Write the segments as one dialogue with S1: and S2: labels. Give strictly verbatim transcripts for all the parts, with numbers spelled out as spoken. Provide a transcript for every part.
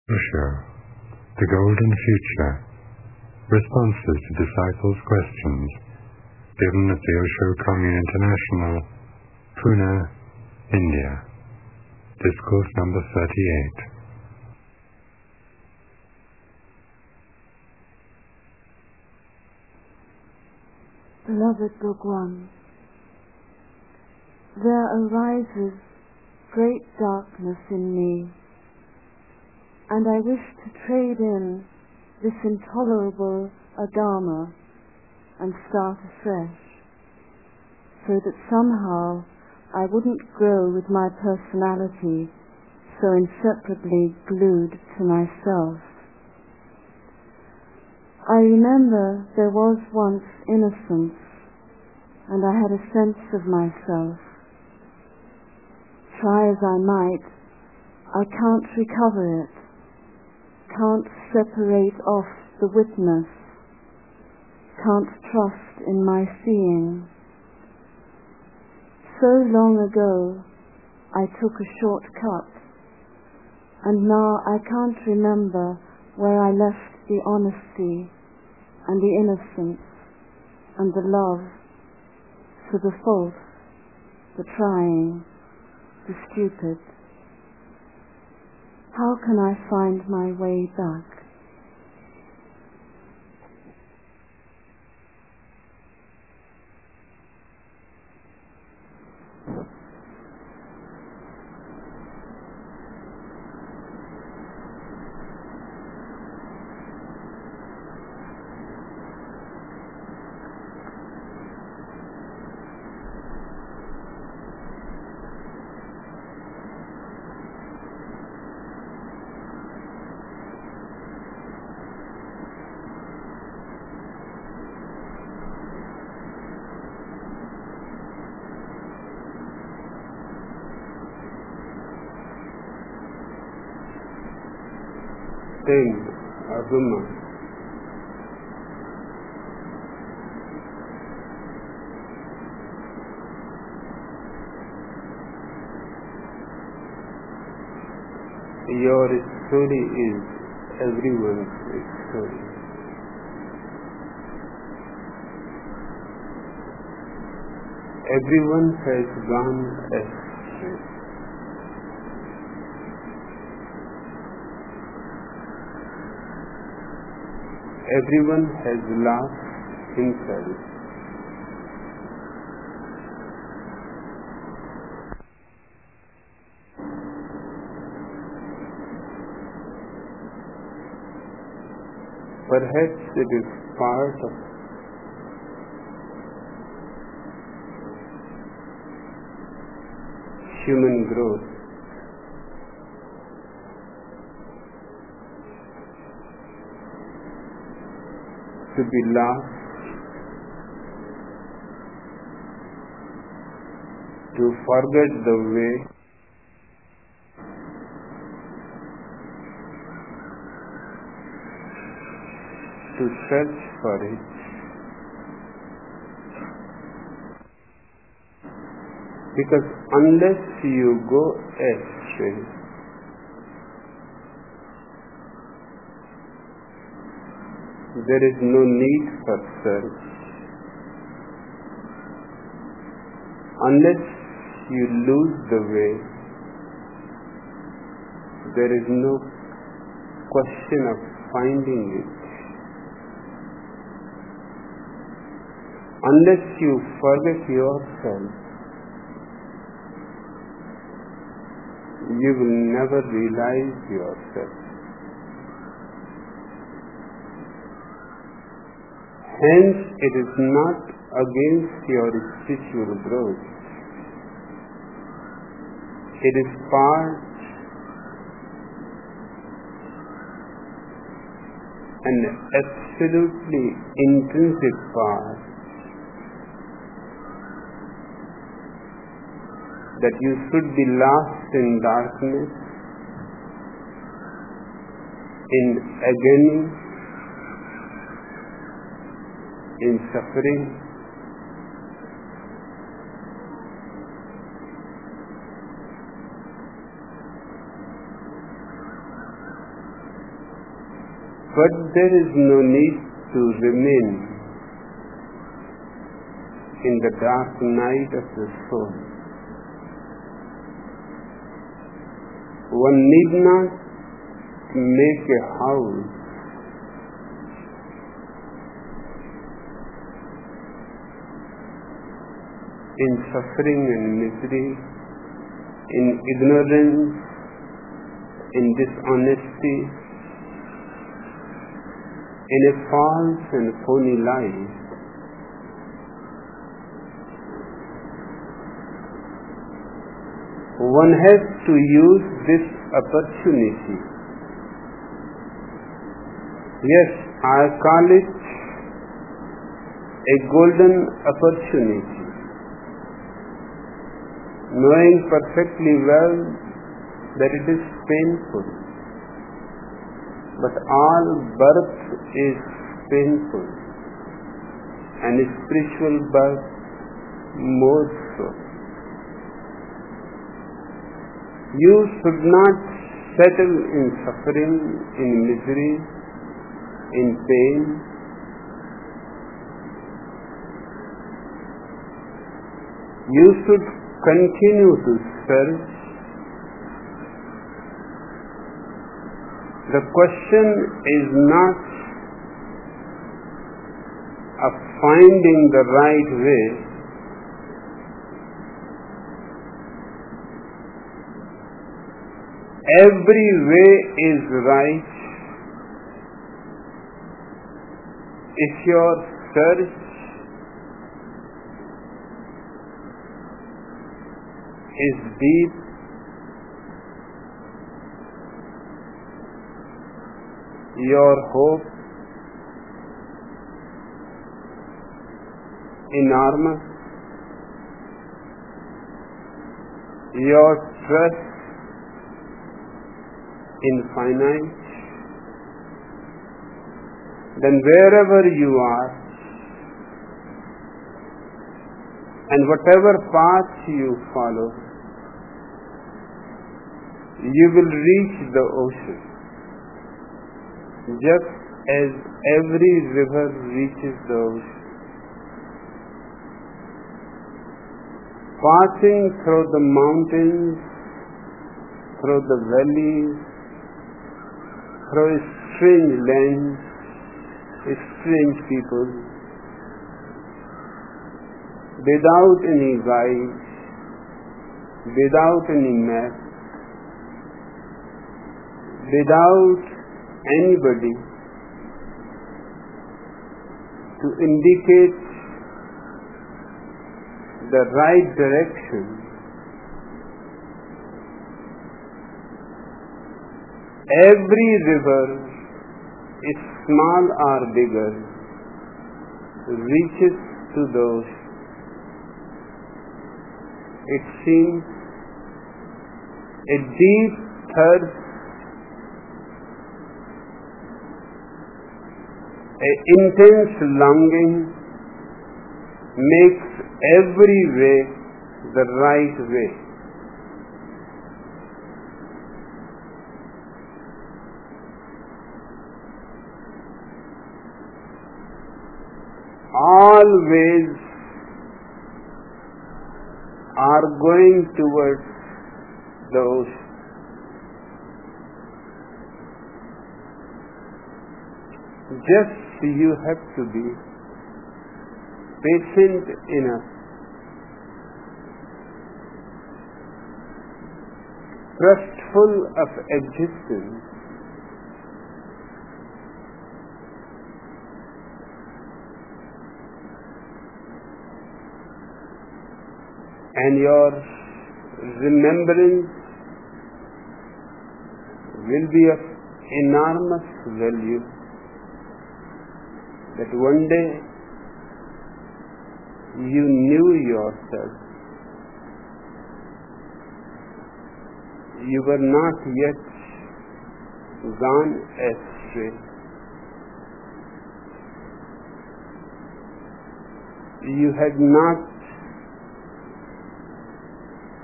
S1: Osho, The Golden Future, Responses to Disciples' Questions, given at the Osho Commune International, Pune, India. Discourse number thirty-eight.
S2: Beloved Bhagwan, there arises great darkness in me, and I wish to trade in this intolerable agama and start afresh, so that somehow I wouldn't grow with my personality so inseparably glued to myself. I remember there was once innocence, and I had a sense of myself. Try as I might, I can't recover it, can't separate off the witness, can't trust in my seeing. So long ago I took a shortcut, and now I can't remember where I left the honesty and the innocence and the love for the false, the trying, the stupid. How can I find my way back?
S3: Then, Arjuna, your story is everyone's story. Everyone has gone astray. Everyone has lost himself. Perhaps it is part of human growth to be lost, to forget the way, to search for it. Because unless you go astray, there is no need for search. Unless you lose the way, there is no question of finding it. Unless you forget yourself, you will never realize yourself. Hence, it is not against your spiritual growth. It is part and absolutely intrinsic part that you should be lost in darkness, in agony, in suffering, But there is no need to remain in the dark night of the soul. One need not make a house in suffering and misery, in ignorance, in dishonesty, in a false and phony life. One has to use this opportunity. Yes, I call it a golden opportunity, knowing perfectly well that it is painful. But all birth is painful, and spiritual birth more so. You should not settle in suffering, in misery, in pain. You should continue to search. The question is not of finding the right way. Every way is right if your search is deep, your hope enormous, your trust infinite, then wherever you are and whatever path you follow, you will reach the ocean, just as every river reaches the ocean. Passing through the mountains, through the valleys, through strange lands, strange people, without any guide, without any map, without anybody to indicate the right direction. Every river, is small or bigger, reaches to those. It seems a deep thirst, an intense longing makes every way the right way. All ways are going towards the ocean. Just you have to be patient enough, trustful of existence, and your remembrance will be of enormous value, that one day you knew yourself. You were not yet gone astray. You had not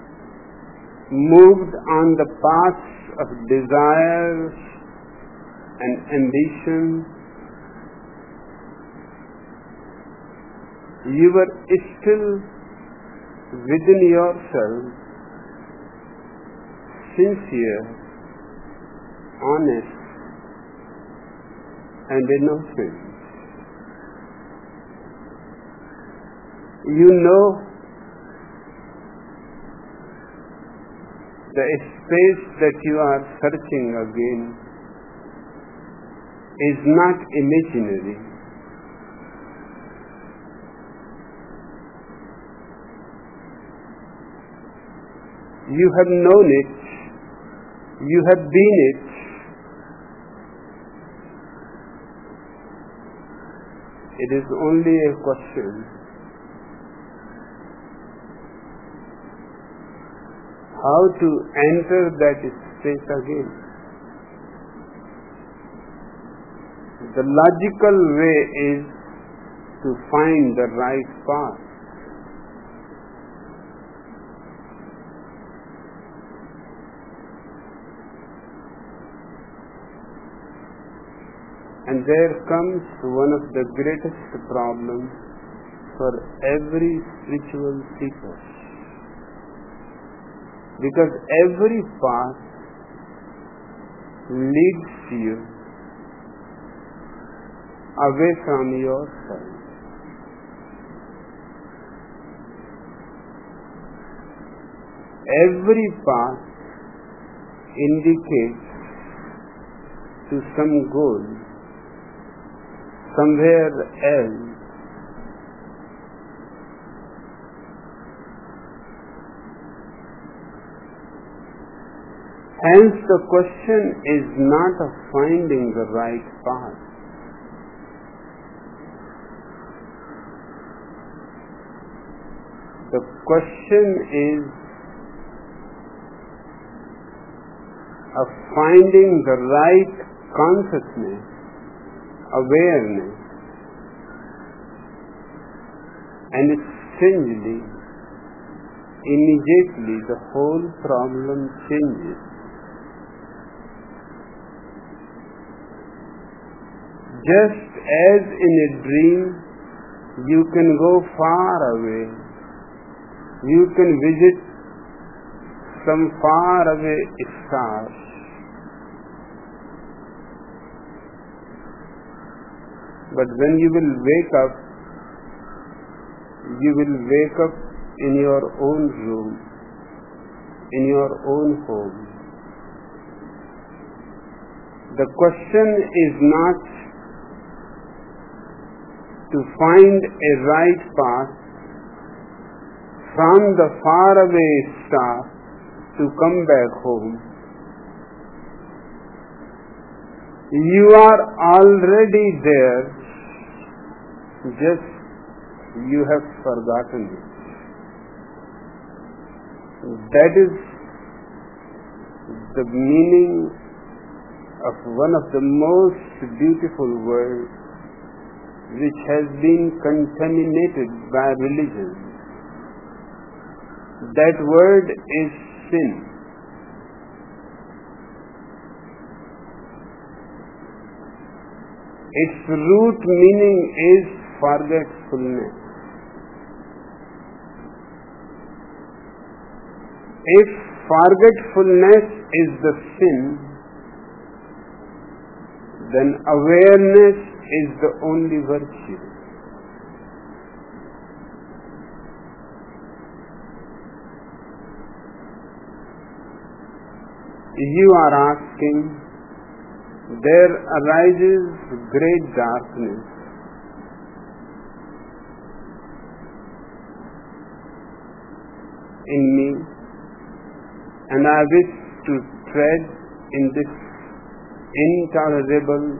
S3: moved on the paths of desires and ambition, you were still within yourself sincere, honest, and innocent. You know the space that you are searching again is not imaginary. You have known it, you have been it, it is only a question how to enter that space again. The logical way is to find the right path. And there comes one of the greatest problems for every spiritual seeker. Because every path leads you away from yourself. Every path indicates to some goal somewhere else. Hence the question is not of finding the right path. The question is of finding the right consciousness, awareness, and strangely, immediately the whole problem changes. Just as in a dream you can go far away, you can visit some far away stars. But when you will wake up, you will wake up in your own room, in your own home. The question is not to find a right path from the faraway star to come back home. You are already there, just you have forgotten it. That is the meaning of one of the most beautiful words which has been contaminated by religion. That word is sin. Its root meaning is forgetfulness. If forgetfulness is the sin, then awareness is the only virtue. You are asking, there arises great darkness. In me, and I wish to tread in this intolerable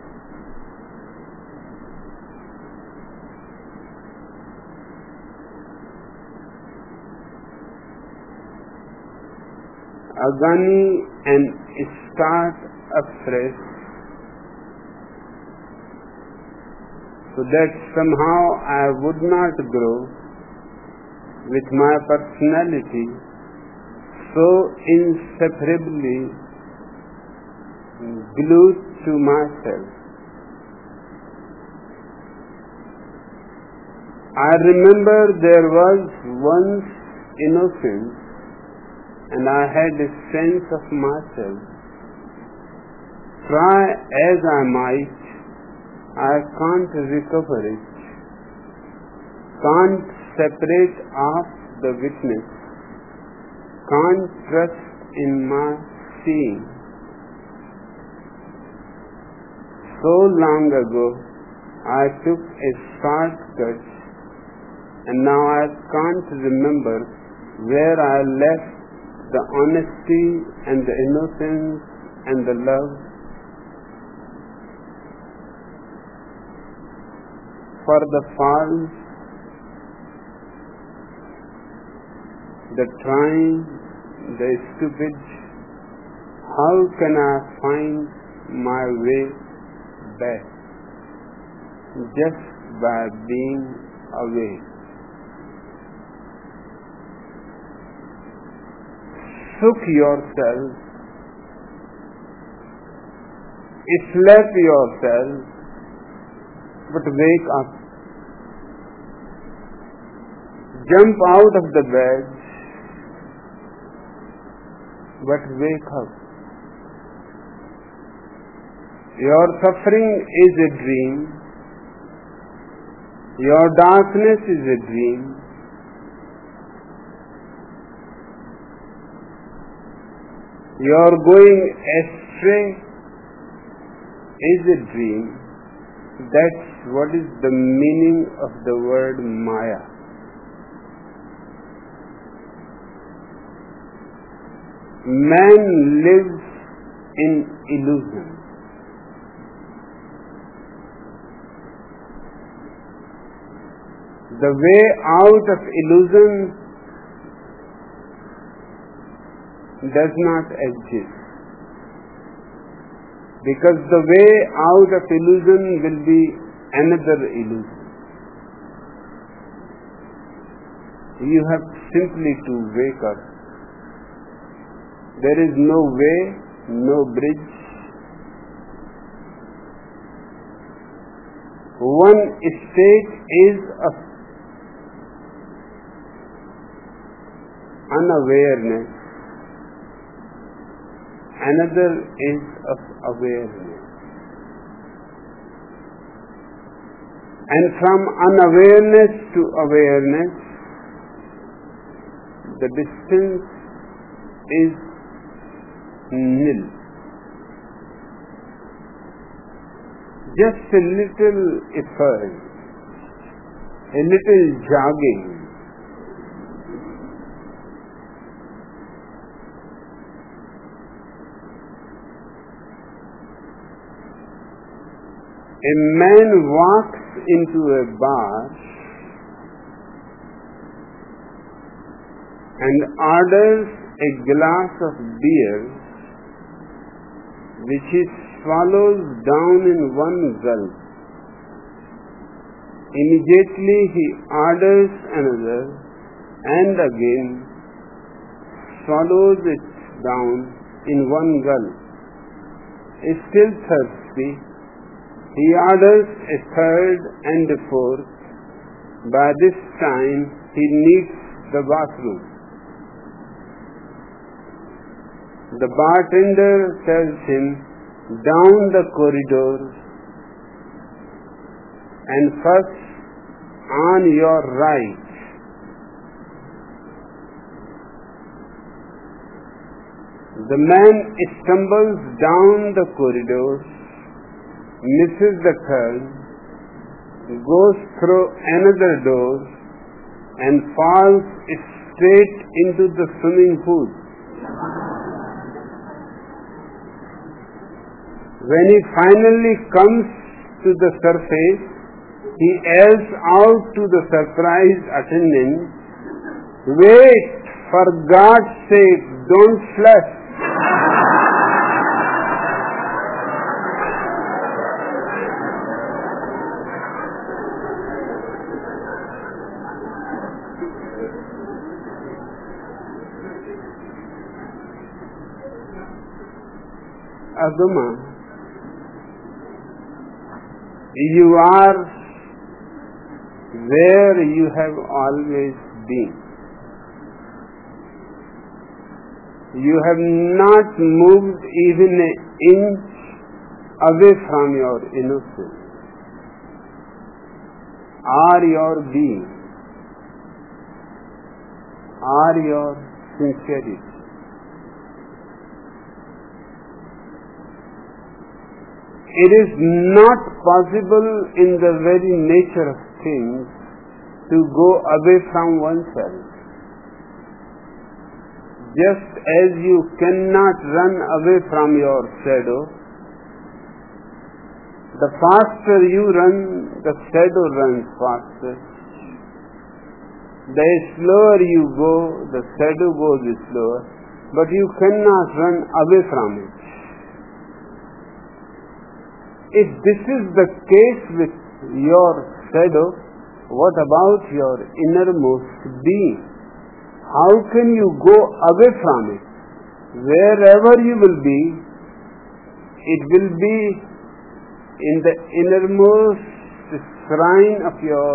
S3: agony and start afresh, so that somehow I would not grow with my personality so inseparably glued to myself. I remember there was once innocence, and I had a sense of myself. Try as I might, I can't recover it, can't separate off the witness, can't trust in my seeing. So long ago, I took a shortcut, and now I can't remember where I left the honesty and the innocence and the love. For the false, the trying, the stupid, how can I find my way back? Just by being away. Shook yourself, sleep yourself, but wake up. Jump out of the bed, but wake up. Your suffering is a dream. Your darkness is a dream. Your going astray is a dream. That's what is the meaning of the word Maya. Man lives in illusion. The way out of illusion does not exist, because the way out of illusion will be another illusion. You have simply to wake up. There is no way, no bridge. One state is of unawareness, another is of awareness. And from unawareness to awareness, the distance is nil. Just a little effort, a little jogging, a man walks into a bar and orders a glass of beer, which he swallows down in one gulp. Immediately he orders another and again swallows it down in one gulp. Still thirsty, he orders a third and a fourth. By this time he needs the bathroom. The bartender tells him, down the corridor and first on your right. The man stumbles down the corridor, misses the turn, goes through another door and falls straight into the swimming pool. When he finally comes to the surface, he yells out to the surprised attendant, "Wait, for God's sake, don't flush." Agama, You are where you have always been. You have not moved even an inch away from your innocence or your being or your sincerity. It is not possible in the very nature of things to go away from oneself. Just as you cannot run away from your shadow, the faster you run, the shadow runs faster. The slower you go, the shadow goes slower, but you cannot run away from it. If this is the case with your shadow, what about your innermost being? How can you go away from it? Wherever you will be, it will be in the innermost shrine of your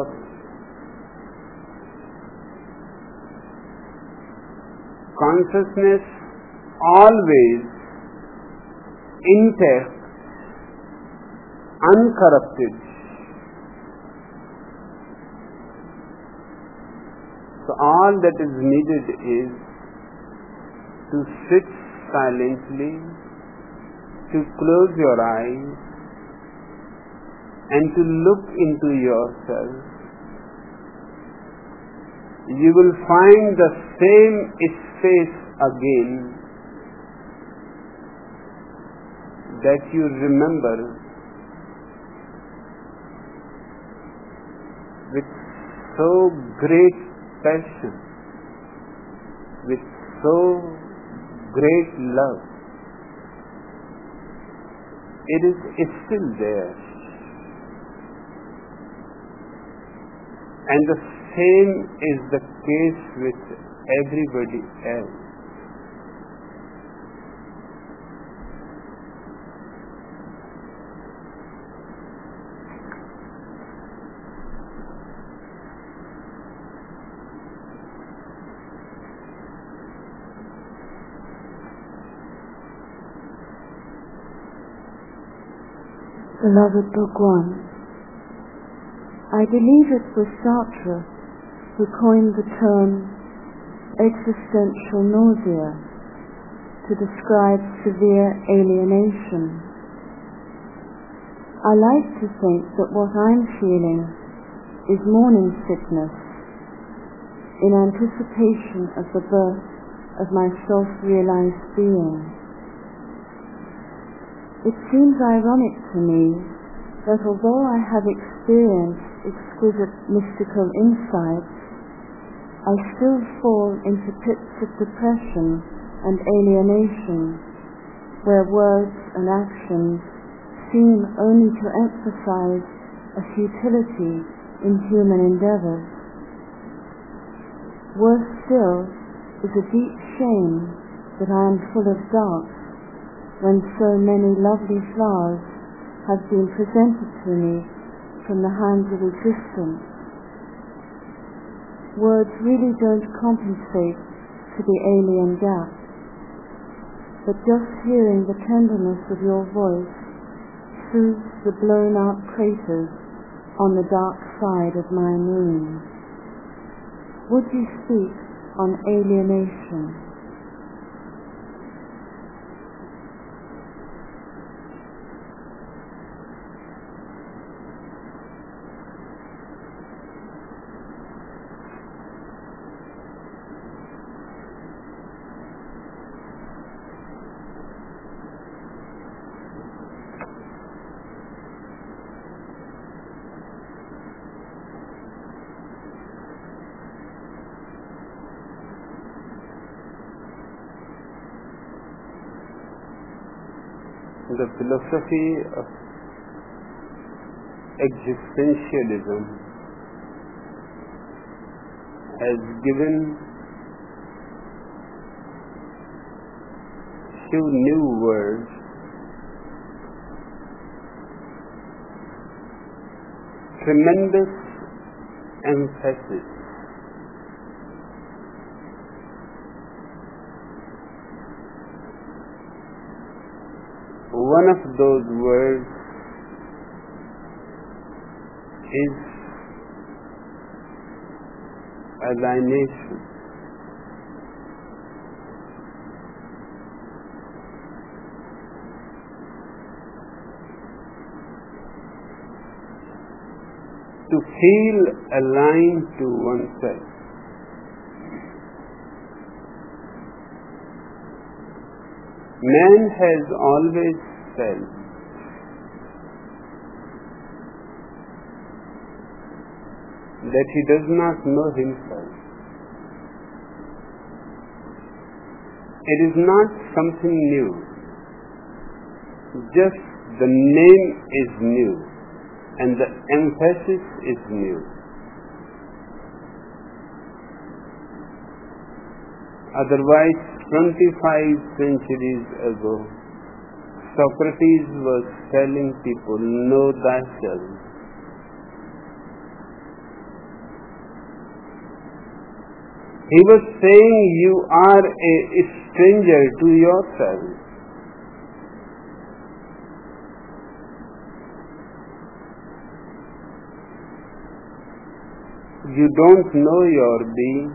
S3: consciousness, always intact, uncorrupted. So all that is needed is to sit silently, to close your eyes and to look into yourself. You will find the same space again that you remember with so great passion, with so great love. It is still there. And the same is the case with everybody else.
S2: Beloved Bhagwan, I believe it was Sartre who coined the term existential nausea to describe severe alienation. I like to think that what I'm feeling is morning sickness in anticipation of the birth of my self-realized being. It seems ironic to me that although I have experienced exquisite mystical insights, I still fall into pits of depression and alienation, where words and actions seem only to emphasize a futility in human endeavors. Worse still is a deep shame that I am full of doubts when so many lovely flowers have been presented to me from the hands of existence. Words really don't compensate for the alien gap, but just hearing the tenderness of your voice soothes the blown-out craters on the dark side of my moon. Would you speak on alienation?
S3: The philosophy of existentialism has given few new words tremendous emphasis. One of those words is alienation. To feel aligned to oneself. Man has always felt that he does not know himself. It is not something new. Just the name is new and the emphasis is new. Otherwise, twenty-five centuries ago, Socrates was telling people, know thyself. He was saying you are a stranger to yourself. You don't know your being.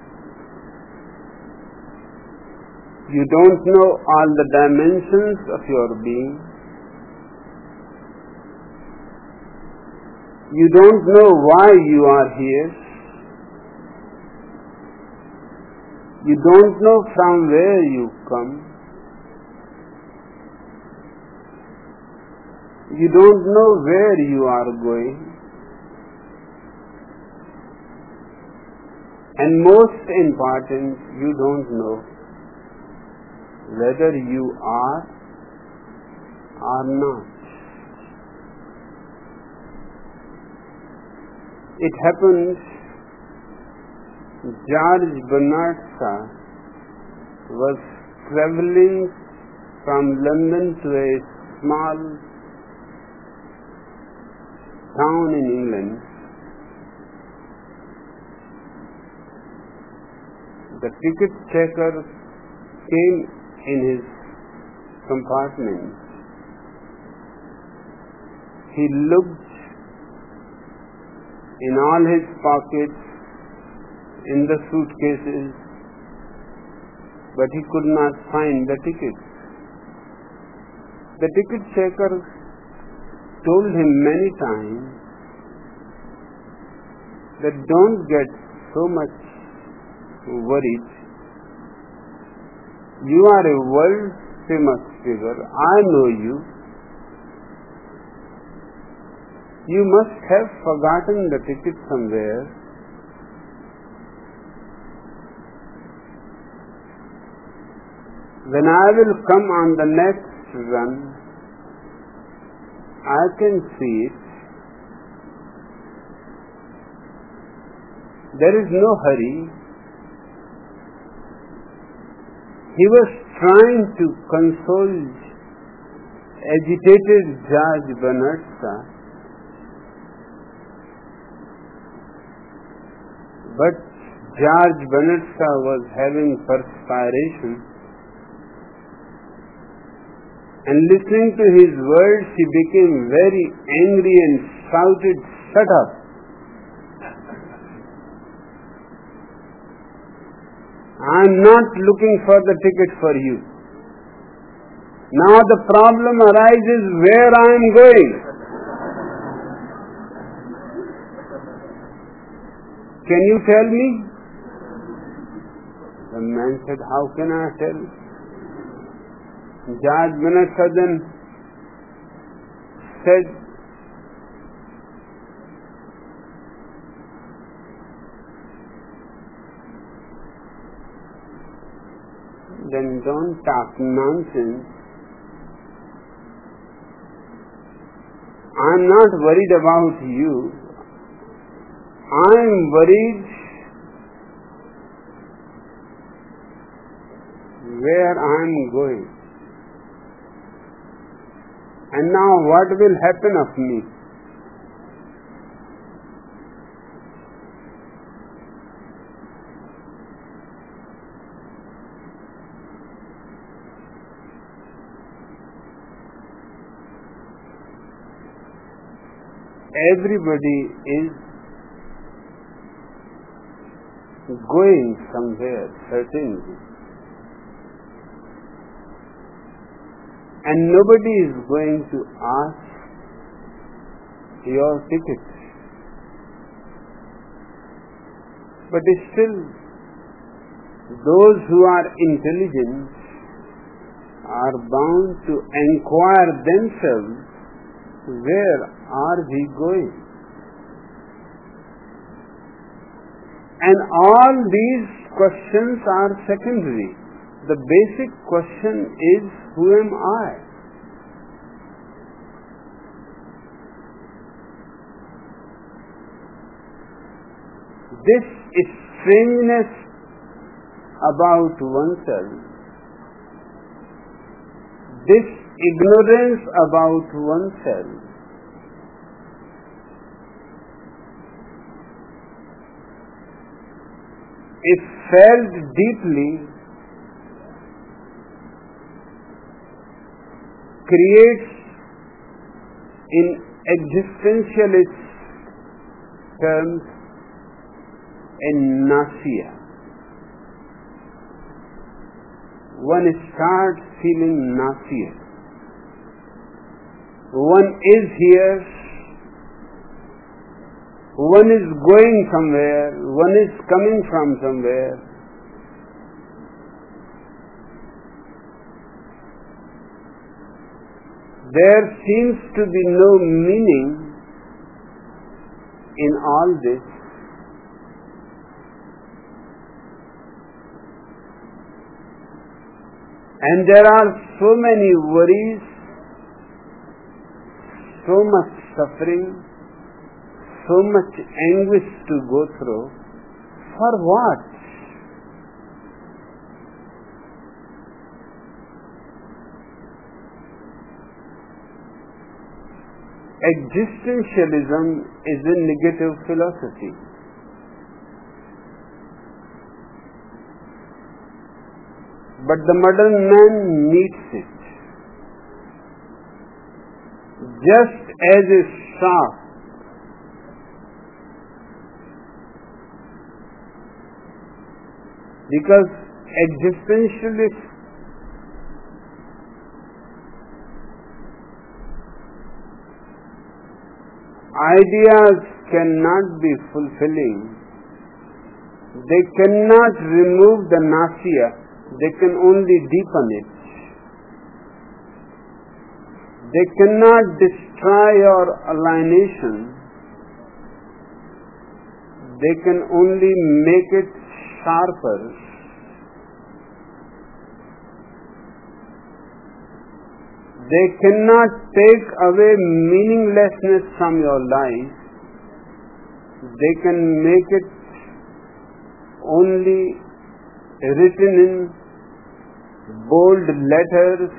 S3: You don't know all the dimensions of your being. You don't know why you are here. You don't know from where you come. You don't know where you are going. And most important, you don't know whether you are or not. It happens, George Bernard Shaw was traveling from London to a small town in England. The ticket checker came in his compartment. He looked in all his pockets, in the suitcases, but he could not find the ticket. The ticket checker told him many times that don't get so much worried. You are a world famous figure. I know you. You must have forgotten the ticket somewhere. When I will come on the next run, I can see it. There is no hurry. He was trying to console agitated George Bernard Shaw, but George Bernard Shaw was having perspiration, and listening to his words, he became very angry and shouted, "Shut up! I am not looking for the ticket for you. Now the problem arises where I am going. Can you tell me?" The man said, "How can I tell?" George Bernard Shaw then said, "Then don't talk nonsense. I am not worried about you. I am worried where I am going. And now what will happen of me? everybody is going somewhere, certainly. And nobody is going to ask your ticket. But still, those who are intelligent are bound to inquire themselves, where are we going? And all these questions are secondary. The basic question is, who am I? This strangeness about oneself, this ignorance about oneself, if felt deeply, creates in existentialist terms a nausea. One starts feeling nauseous. One is here, one is going somewhere, one is coming from somewhere. There seems to be no meaning in all this. And there are so many worries, so much suffering, so much anguish to go through. For what? Existentialism is a negative philosophy. But the modern man needs it. Just as a shark because existentialist ideas cannot be fulfilling. They cannot remove the nausea. They can only deepen it. They cannot destroy your alienation. They can only make it sharper. They cannot take away meaninglessness from your life. They can make it only written in bold letters.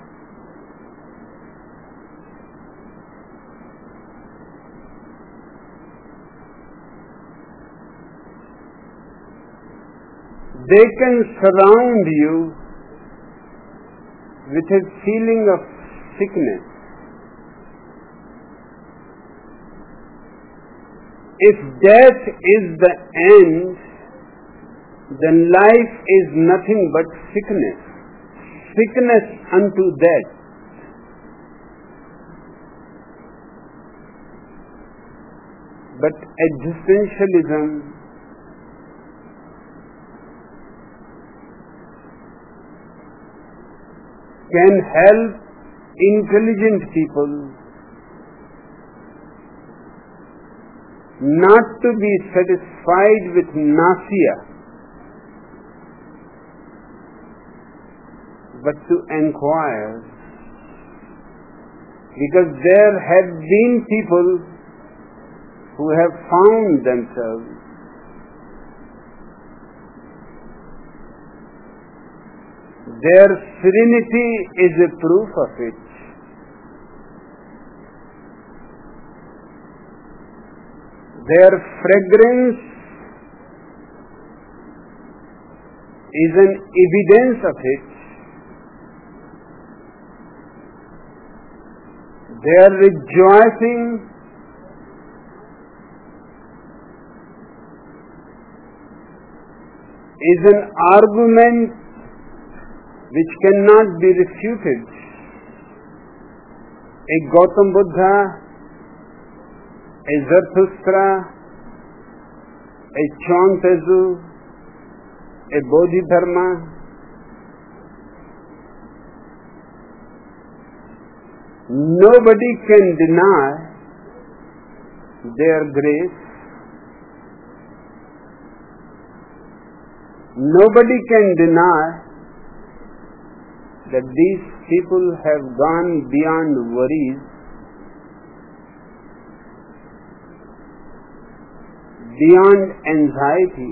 S3: They can surround you with a feeling of sickness. If death is the end, then life is nothing but sickness. Sickness unto death. But existentialism can help intelligent people not to be satisfied with nausea, but to inquire, because there have been people who have found themselves their serenity is a proof of it. Their fragrance is an evidence of it. Their rejoicing is an argument which cannot be refuted. A Gautam Buddha, a Zarathustra, a Chuang Tzu, a Bodhidharma, nobody can deny their grace. Nobody can deny that these people have gone beyond worries, beyond anxiety.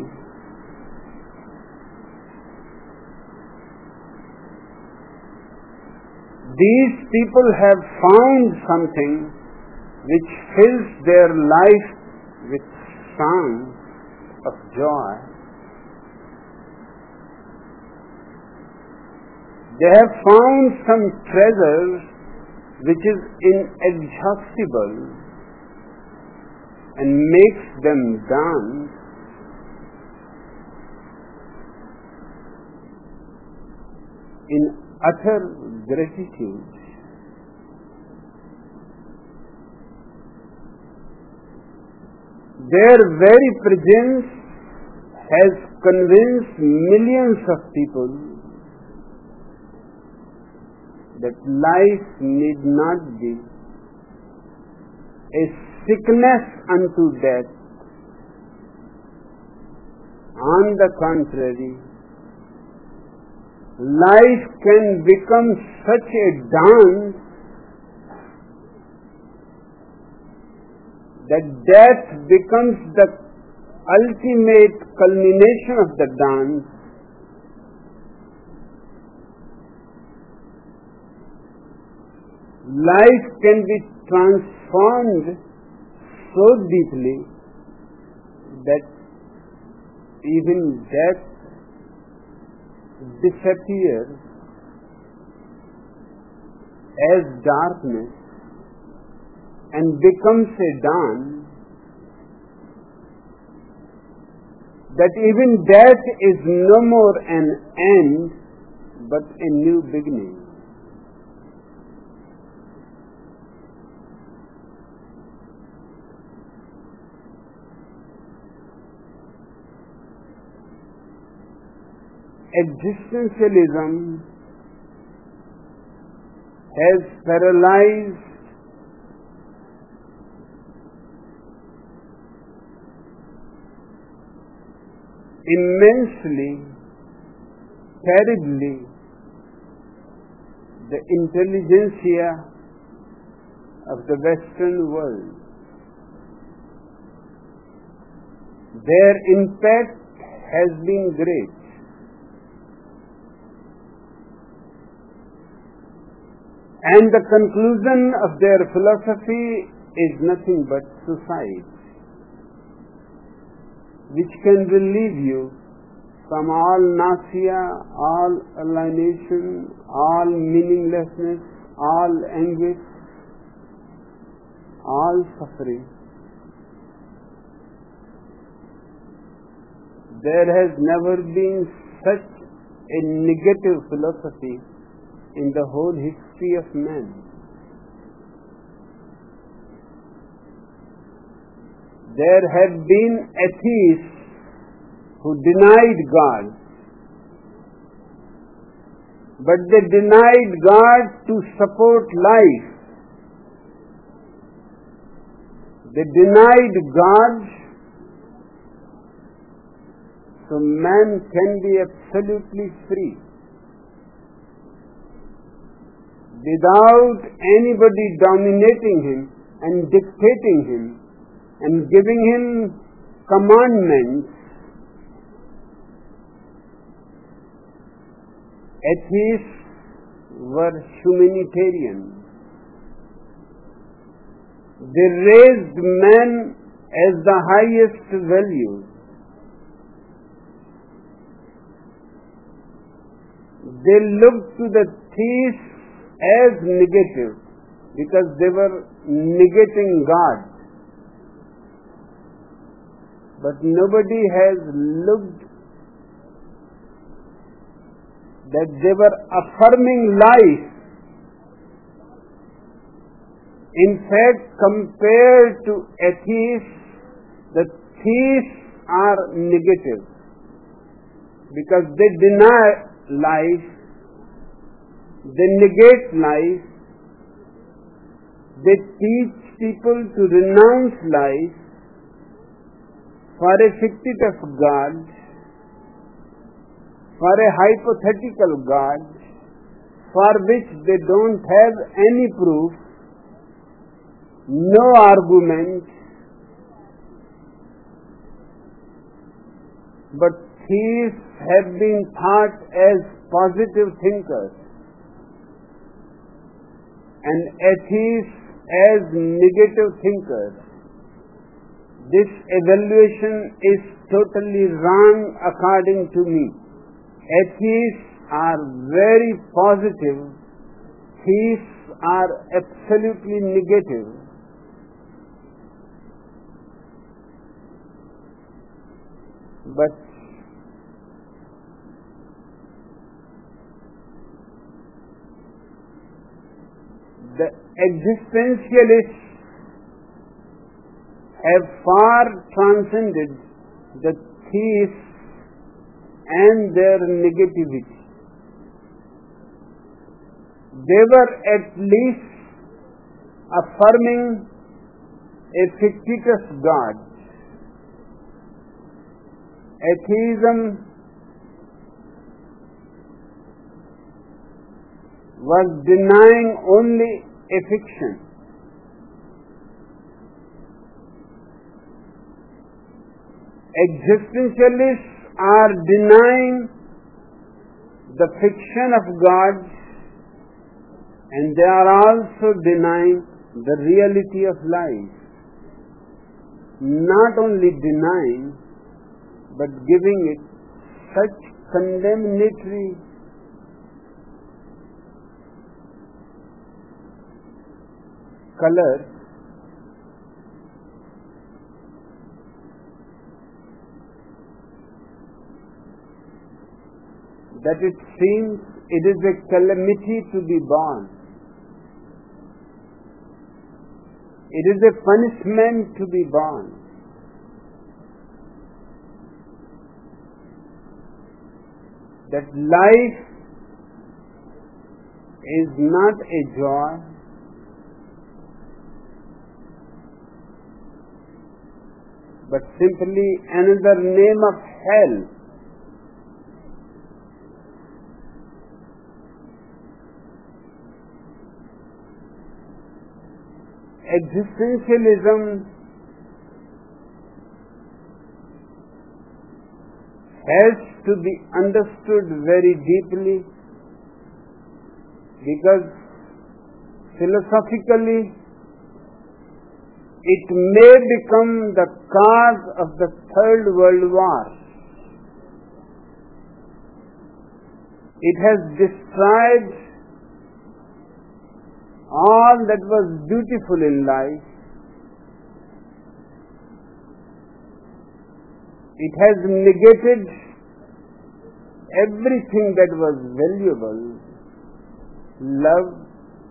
S3: These people have found something which fills their life with songs of joy. They have found some treasure which is inexhaustible and makes them dance. In utter gratitude. Their very presence has convinced millions of people that life need not be a sickness unto death. On the contrary, life can become such a dance that death becomes the ultimate culmination of the dance. Life can be transformed so deeply that even death disappears as darkness and becomes a dawn, that even death is no more an end but a new beginning. Existentialism has paralyzed immensely, terribly, the intelligentsia of the Western world. Their impact has been great. And the conclusion of their philosophy is nothing but suicide, which can relieve you from all nausea, all alienation, all meaninglessness, all anguish, all suffering. There has never been such a negative philosophy in the whole history of man. There have been atheists who denied God, but they denied God to support life. They denied God so man can be absolutely free, without anybody dominating him and dictating him and giving him commandments. Atheists were humanitarian. They raised man as the highest value. They looked to the theists as negative because they were negating God. But nobody has looked that they were affirming life. In fact, compared to atheists, the theists are negative because they deny life, they negate life, they teach people to renounce life for a fictitious God, for a hypothetical God, for which they don't have any proof, no argument, but theists have been thought as positive thinkers and atheists as negative thinkers. This evaluation is totally wrong according to me. Atheists are very positive, theists are absolutely negative. But the existentialists have far transcended the theists and their negativity. They were at least affirming a fictitious God. Atheism was denying only a fiction. Existentialists are denying the fiction of God, and they are also denying the reality of life. Not only denying, but giving it such condemnatory color that it seems it is a calamity to be born. It is a punishment to be born. That life is not a joy, but simply another name of hell. Existentialism has to be understood very deeply, because philosophically it may become the cause of the Third World War. It has destroyed all that was beautiful in life. It has negated everything that was valuable: love,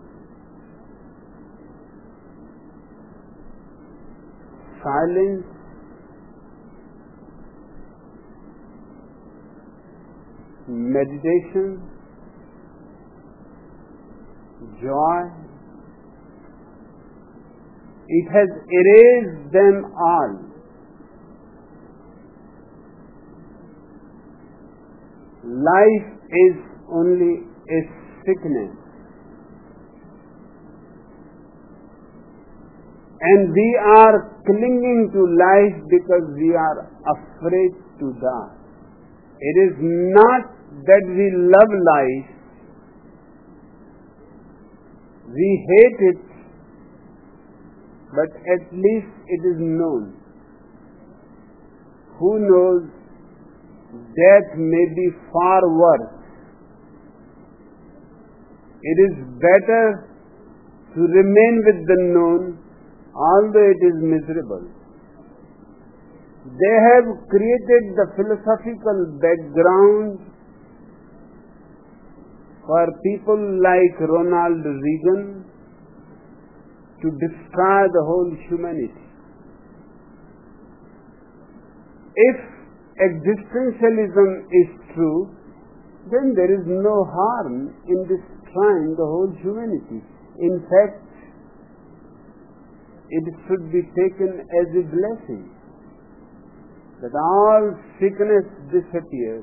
S3: silence, meditation, joy. It has erased them all. Life is only a sickness, and we are clinging to life because we are afraid to die. It is not that we love life, we hate it, but at least it is known. Who knows? Death may be far worse. It is better to remain with the known, although it is miserable. They have created the philosophical background for people like Ronald Reagan to destroy the whole humanity. If existentialism is true, then there is no harm in destroying the whole humanity. In fact, it should be taken as a blessing that all sickness disappears.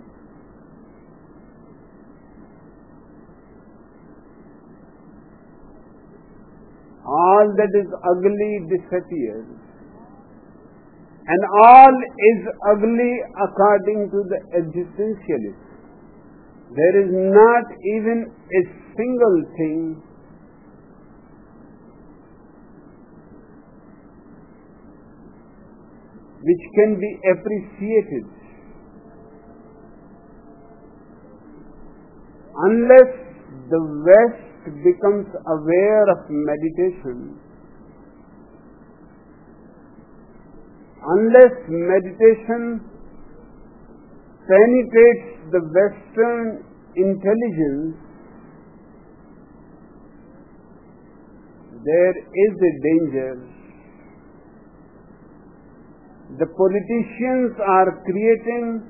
S3: All that is ugly disappears. And all is ugly according to the existentialist. There is not even a single thing which can be appreciated unless the West becomes aware of meditation, unless meditation penetrates the Western intelligence, there is a danger. The politicians are creating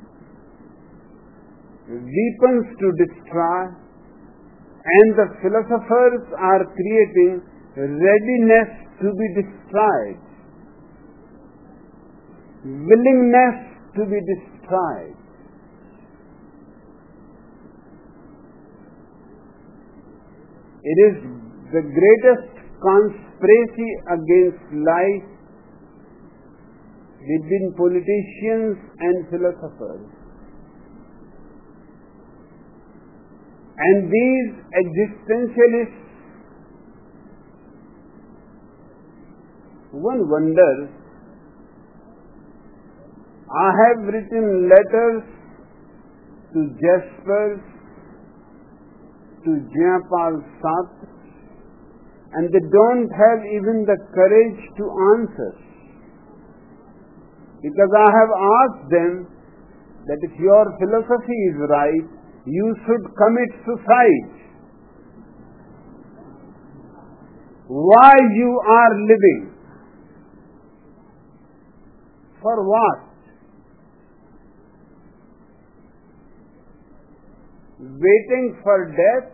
S3: weapons to destroy, and the philosophers are creating readiness to be destroyed, willingness to be destroyed. It is the greatest conspiracy against life between politicians and philosophers. And these existentialists, one wonders, I have written letters to Jaspers, to Jean-Paul Sartre, and they don't have even the courage to answer. Because I have asked them that if your philosophy is right, you should commit suicide. Why you are living? For what? Waiting for death?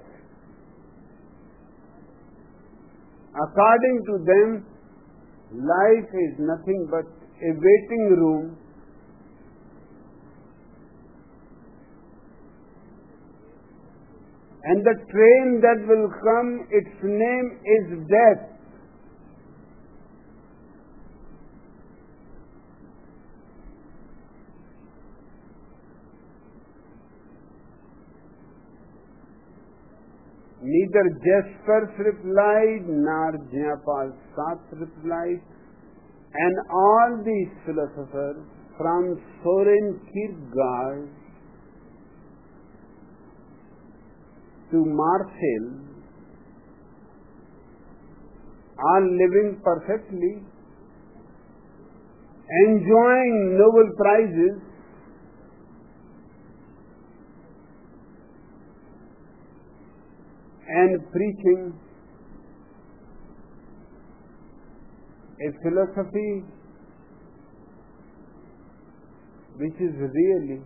S3: According to them, life is nothing but a waiting room. And the train that will come, its name is death. Neither Jaspers replied, nor Jean-Paul Sartre replied, and all these philosophers, from Soren Kierkegaard to Marcel, are living perfectly, enjoying Nobel Prizes, and preaching a philosophy which is really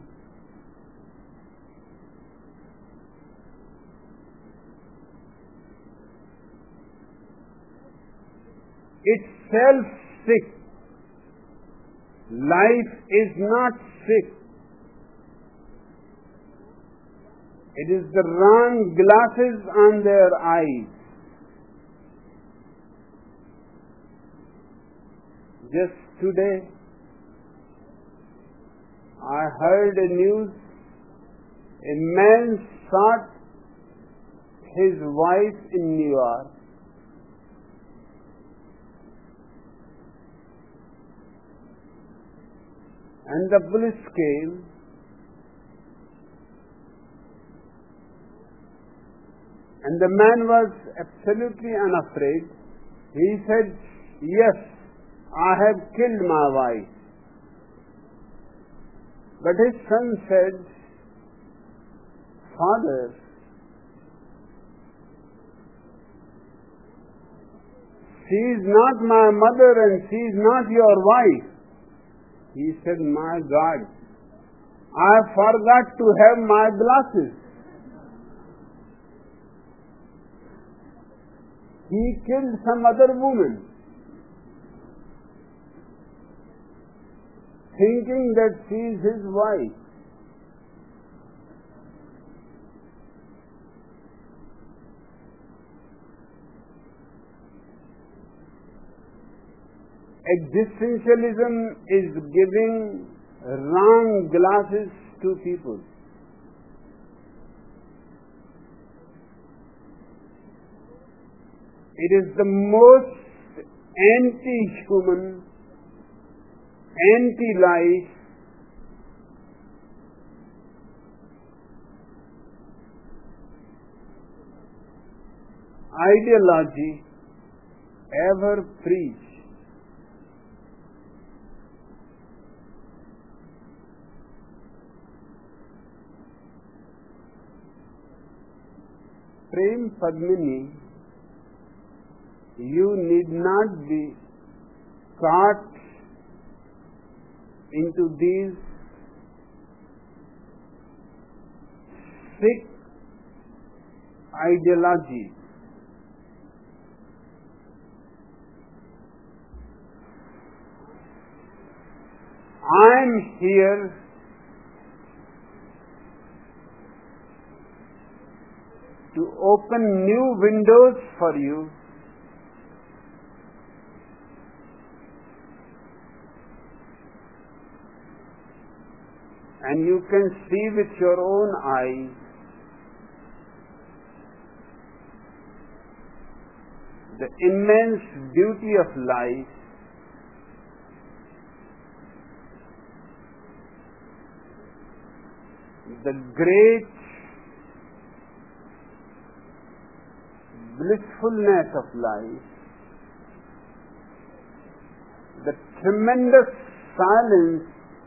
S3: itself sick. Life is not sick. It is the wrong glasses on their eyes. Just today, I heard a news. A man shot his wife in New York. And the police came. And the man was absolutely unafraid. He said, yes, I have killed my wife. But his son said, Father, she is not my mother and she is not your wife. He said, my God, I forgot to have my glasses. He killed some other woman, thinking that she is his wife. Existentialism is giving wrong glasses to people. It is the most anti-human, anti-life, ideology ever preached. Prem Padmini, you need not be caught into these sick ideologies. I am here to open new windows for you, and you can see with your own eyes the immense beauty of life, the great blissfulness of life, the tremendous silence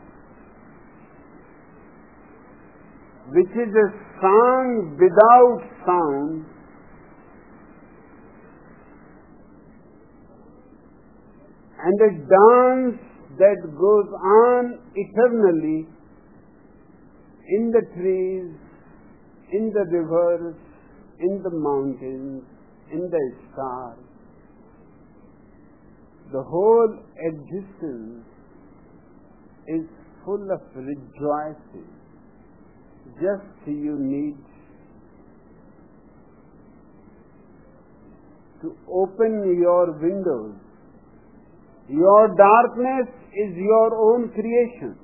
S3: which is a song without sound, and a dance that goes on eternally in the trees, in the rivers, in the mountains, in the stars. The whole existence is full of rejoicing. Just you need to open your windows. Your darkness is your own creation.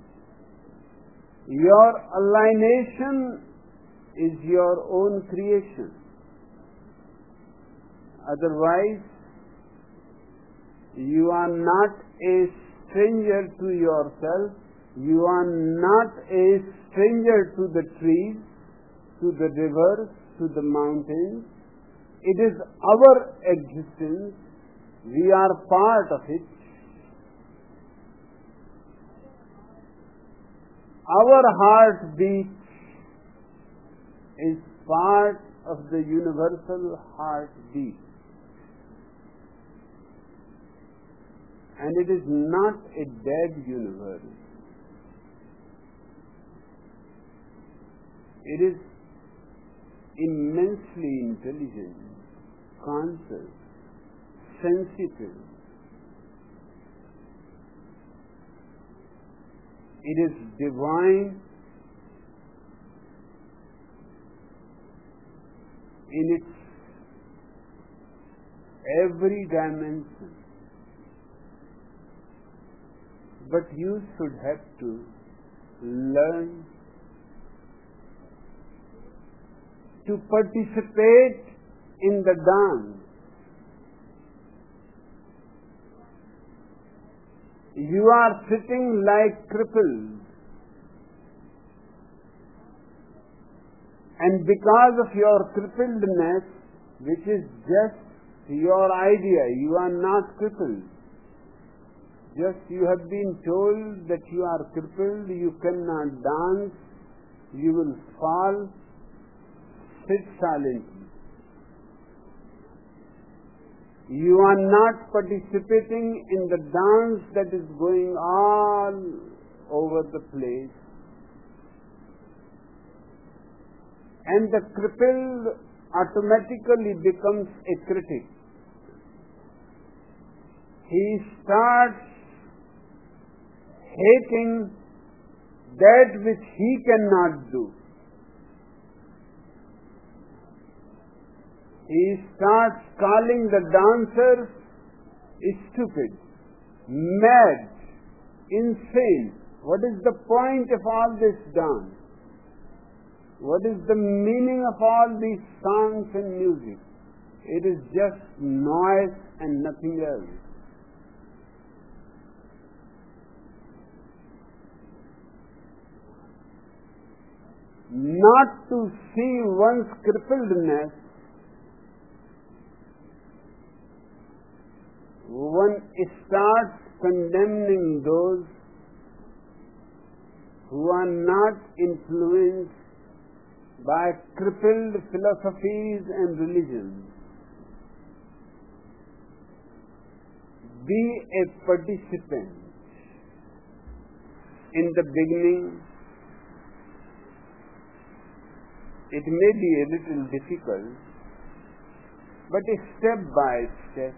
S3: Your alienation is your own creation. Otherwise, you are not a stranger to yourself. You are not a stranger to the trees, to the rivers, to the mountains. It is our existence. We are part of it. Our heartbeat is part of the universal heartbeat. And it is not a dead universe. It is immensely intelligent, conscious, sensitive. It is divine in its every dimension. But you should have to learn to participate in the dance. You are sitting like cripples, and because of your crippledness, which is just your idea, you are not crippled. Just you have been told that you are crippled, you cannot dance, you will fall, sit silently. You are not participating in the dance that is going all over the place. And the crippled automatically becomes a critic. He starts hating that which he cannot do. He starts calling the dancers stupid, mad, insane. What is the point of all this dance? What is the meaning of all these songs and music? It is just noise and nothing else. Not to see one's crippledness, one starts condemning those who are not influenced by crippled philosophies and religions. Be a participant. In the beginning, it may be a little difficult, but step by step,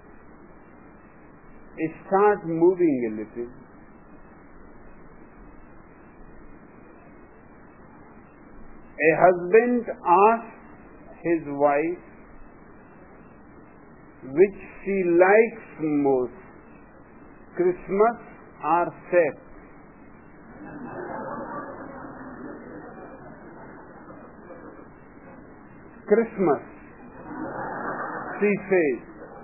S3: start moving a little. A husband asks his wife which she likes most, Christmas or sex. Christmas, she says.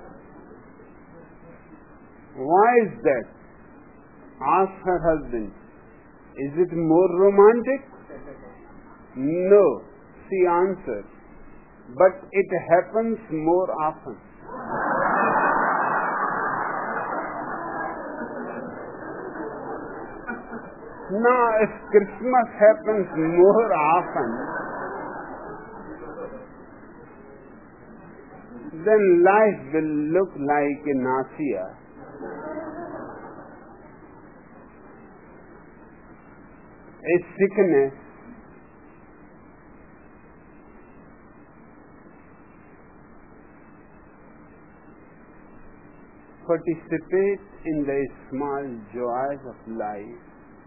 S3: Why is that? Asks her husband. Is it more romantic? No, she answered. But it happens more often. Now, if Christmas happens more often, then life will look like a nausea. A sickness. Participate in the small joys of life,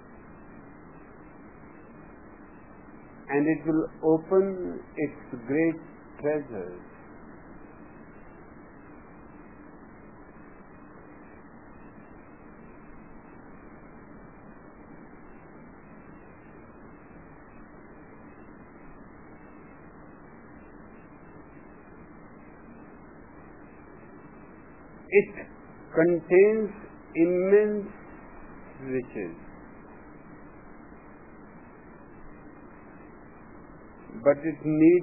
S3: and it will open its great treasures. It contains immense riches, but it needs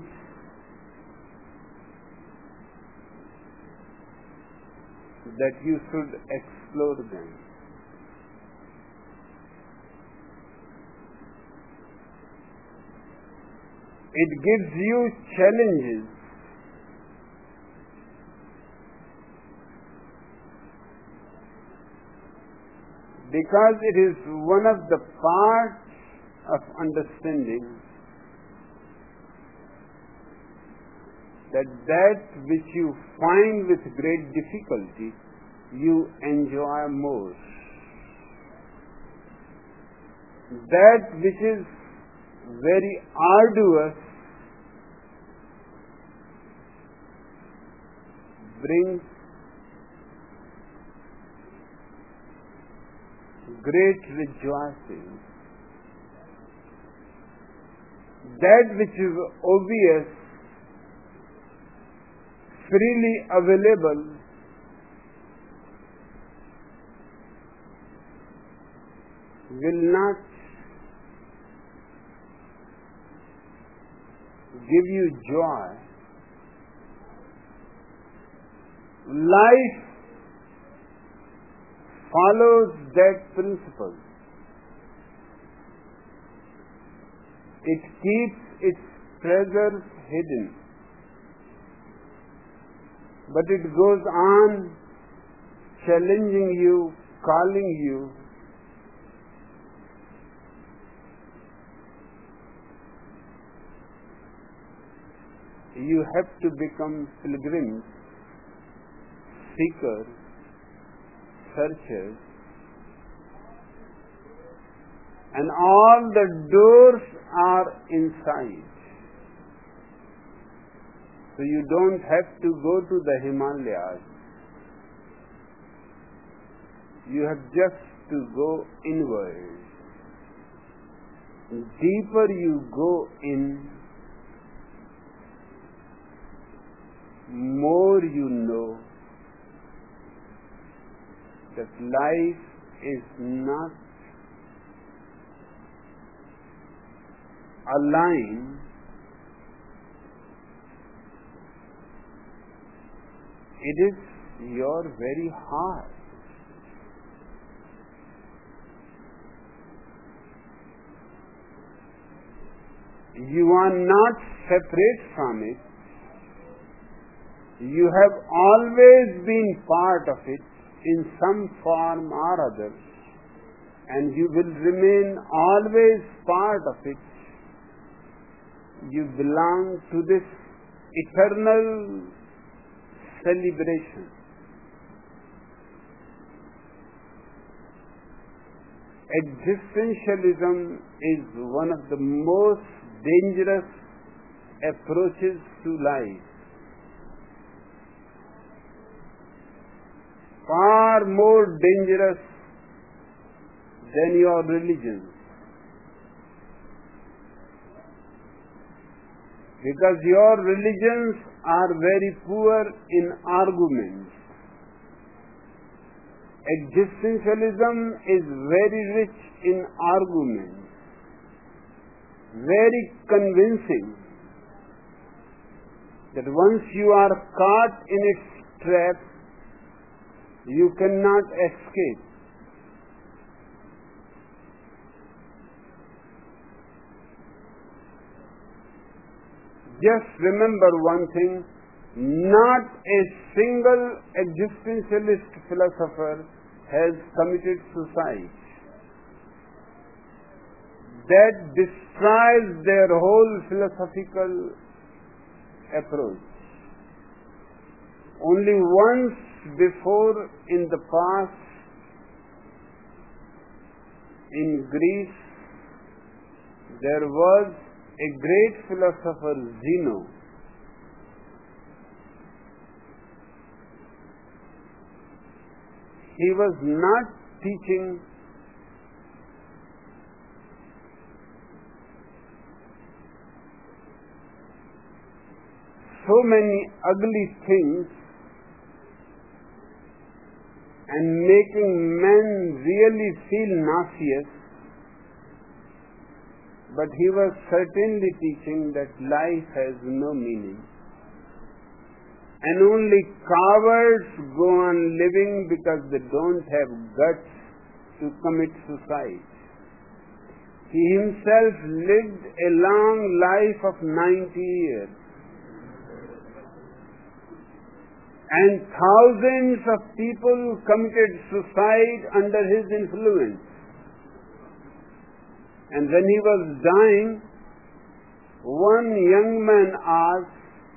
S3: that you should explore them. It gives you challenges. Because it is one of the parts of understanding that that which you find with great difficulty, you enjoy more. That which is very arduous brings great rejoicing. That which is obvious, freely available, will not give you joy. Life follows that principle. It keeps its treasures hidden. but it goes on challenging you, calling you. You have to become pilgrims, seekers, searchers, and all the doors are inside. So you don't have to go to the Himalayas. You have just to go inward. Deeper you go in, more you know that life is not a line, it is your very heart. You are not separate from it. You have always been part of it in some form or other, and you will remain always part of it. You belong to this eternal celebration. Existentialism is one of the most dangerous approaches to life. Far more dangerous than your religion. Because your religions are very poor in arguments. Existentialism is very rich in arguments, very convincing that once you are caught in its trap, you cannot escape. Just remember one thing, not a single existentialist philosopher has committed suicide. That destroys their whole philosophical approach. Only once before in the past, in Greece, there was a great philosopher, Zeno. He was not teaching so many ugly things and making men really feel nauseous, but he was certainly teaching that life has no meaning. And only cowards go on living because they don't have guts to commit suicide. He himself lived a long life of ninety years. And thousands of people committed suicide under his influence. And when he was dying, one young man asked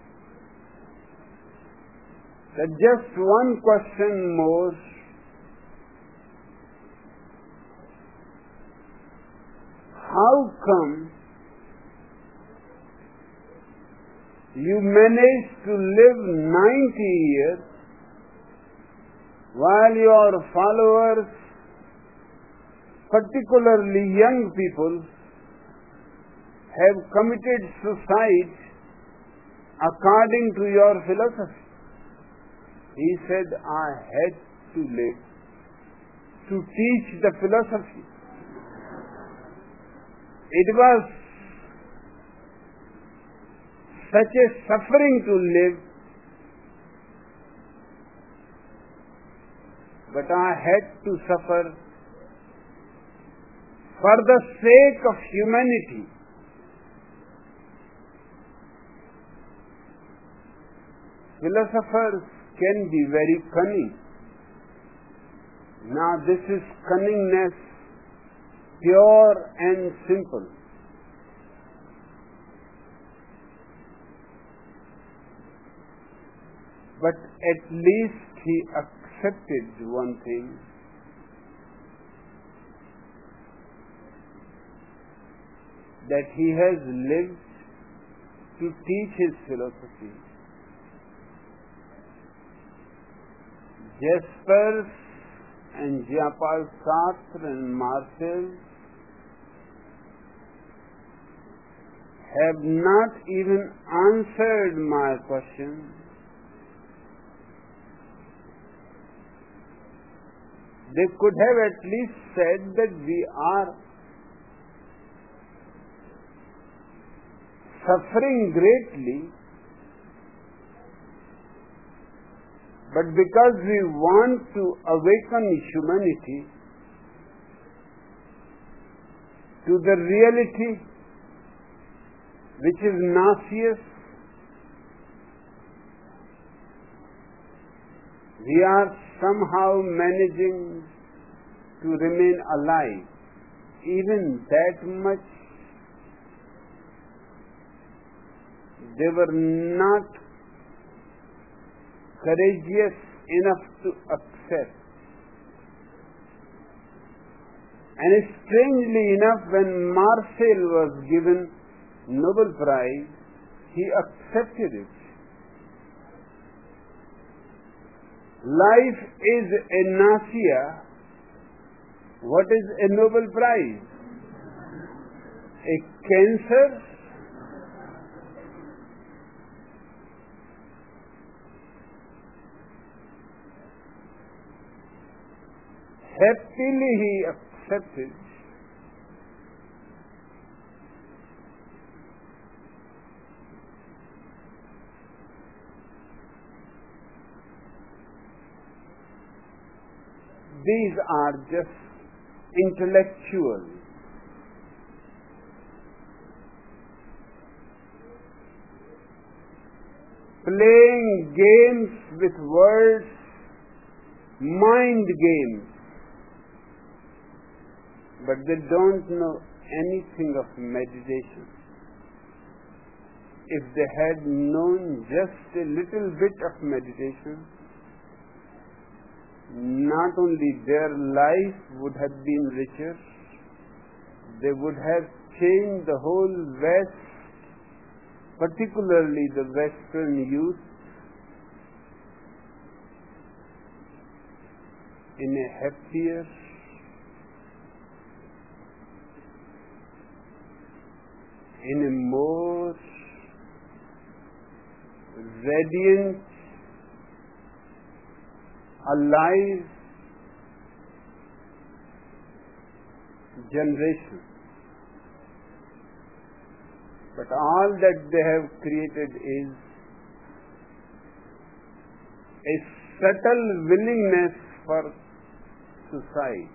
S3: that just one question more. How come you managed to live ninety years while your followers, particularly young people, have committed suicide according to your philosophy? He said, I had to live to teach the philosophy. It was such a suffering to live, but I had to suffer for the sake of humanity. Philosophers can be very cunning. Now this is cunningness, pure and simple. But at least he accepted one thing. That he has lived to teach his philosophy. Jaspers and Jean-Paul Sartre and Marcel have not even answered my question. They could have at least said that we are suffering greatly, but because we want to awaken humanity to the reality which is nauseous, we are somehow managing to remain alive. Even that much they were not courageous enough to accept. And strangely enough, when Marcel was given Nobel Prize, he accepted it. Life is a nausea. What is a Nobel Prize? A cancer? Happily he accepted. These are just intellectual. Playing games with words, mind games. But they don't know anything of meditation. If they had known just a little bit of meditation, not only their life would have been richer, they would have changed the whole West, particularly the Western youth, in a happier, in a more radiant, alive generation. But all that they have created is a subtle willingness for suicide.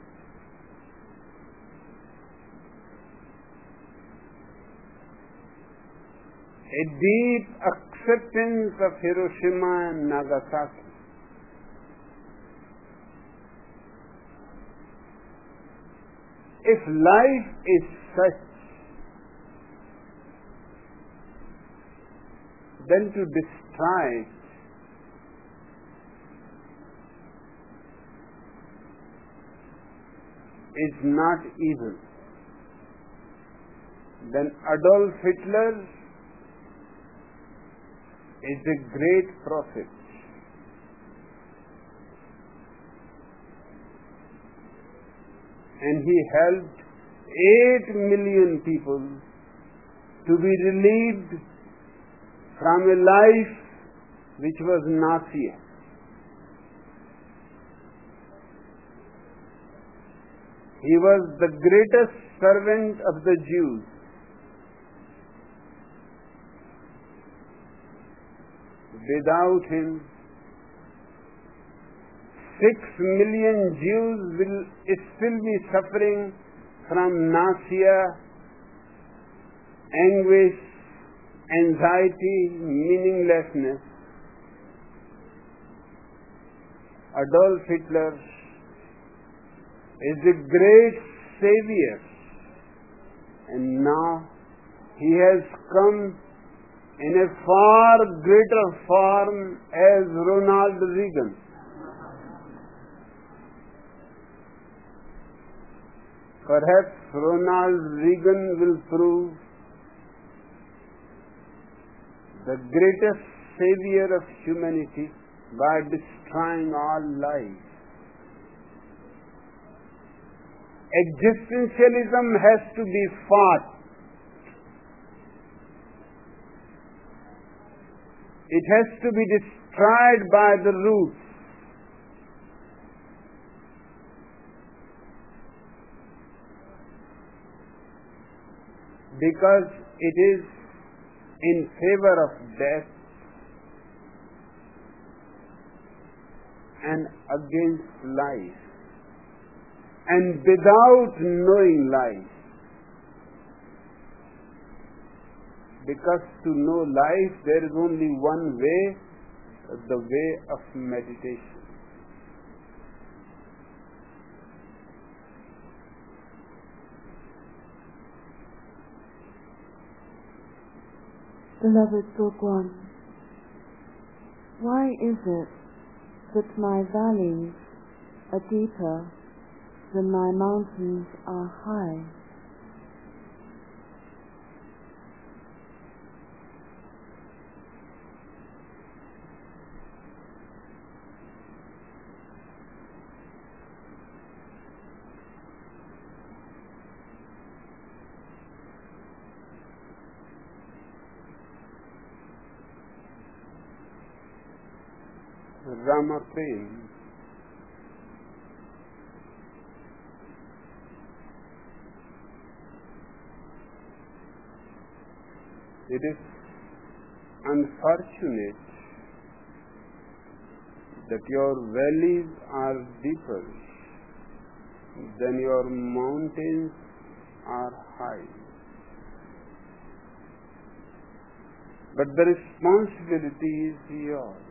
S3: A deep acceptance of Hiroshima and Nagasaki. If life is such, then to destroy it is not evil. Then Adolf Hitler is a great prophet. And he helped eight million people to be relieved from a life which was nauseous. He was the greatest servant of the Jews. Without him, six million Jews will still be suffering from nausea, anguish, anxiety, meaninglessness. Adolf Hitler is a great savior, and now he has come in a far greater form as Ronald Reagan. Perhaps Ronald Reagan will prove the greatest savior of humanity by destroying all life. Existentialism has to be fought. It has to be destroyed by the roots. Because it is in favor of death and against life, and without knowing life. Because to know life, there is only one way, the way of meditation.
S2: Beloved Bhagwan, why is it that my valleys are deeper than my mountains are high?
S3: Rama Prem. It is unfortunate that your valleys are deeper than your mountains are high. But the responsibility is yours.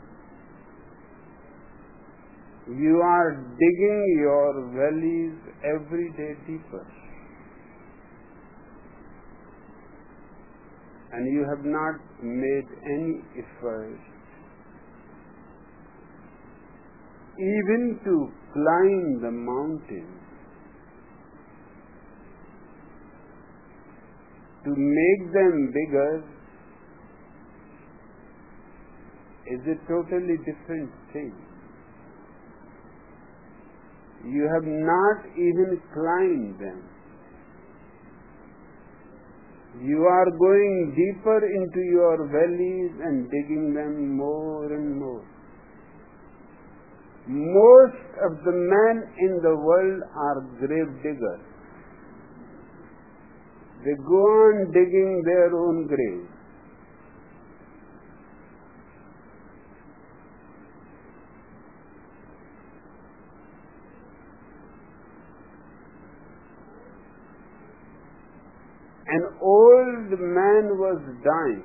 S3: You are digging your valleys every day deeper, and you have not made any effort even to climb the mountain, to make them bigger is a totally different thing. You have not even climbed them. You are going deeper into your valleys and digging them more and more. Most of the men in the world are grave diggers. They go on digging their own grave. An old man was dying.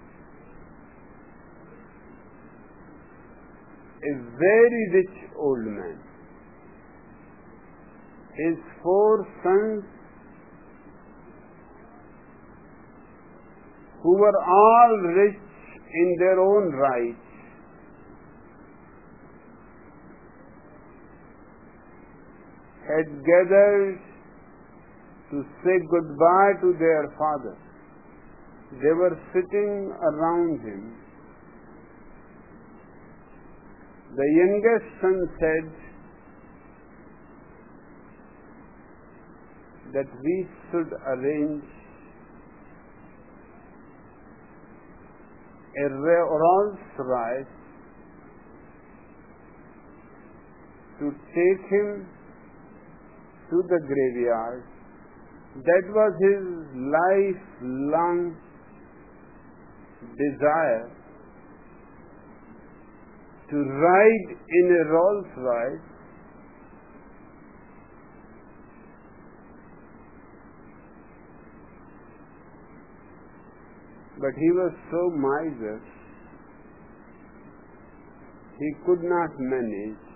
S3: A very rich old man. His four sons, who were all rich in their own right, had gathered to say goodbye to their father. They were sitting around him. The youngest son said that we should arrange a Rolls Royce to take him to the graveyard. That was his lifelong desire, to ride in a Rolls Royce but he was so miser, he could not manage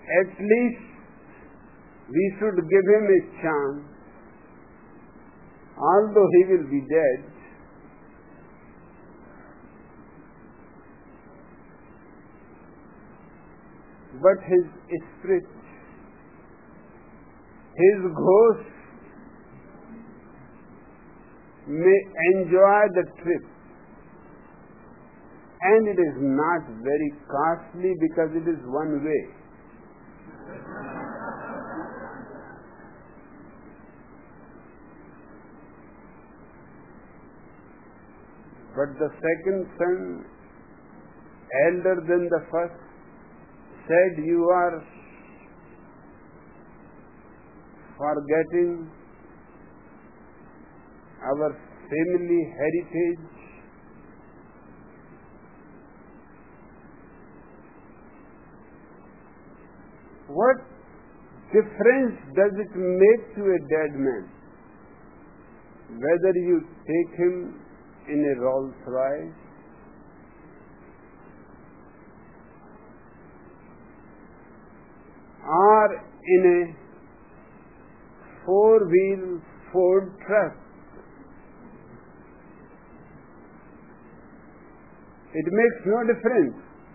S3: at least we should give him a chance, although he will be dead. But his spirit, his ghost may enjoy the trip, and it is not very costly because it is one way. But the second son, elder than the first, said, "You are forgetting our family heritage. What difference does it make to a dead man whether you take him in a Rolls Royce or in a four-wheel Ford truck? It makes no difference.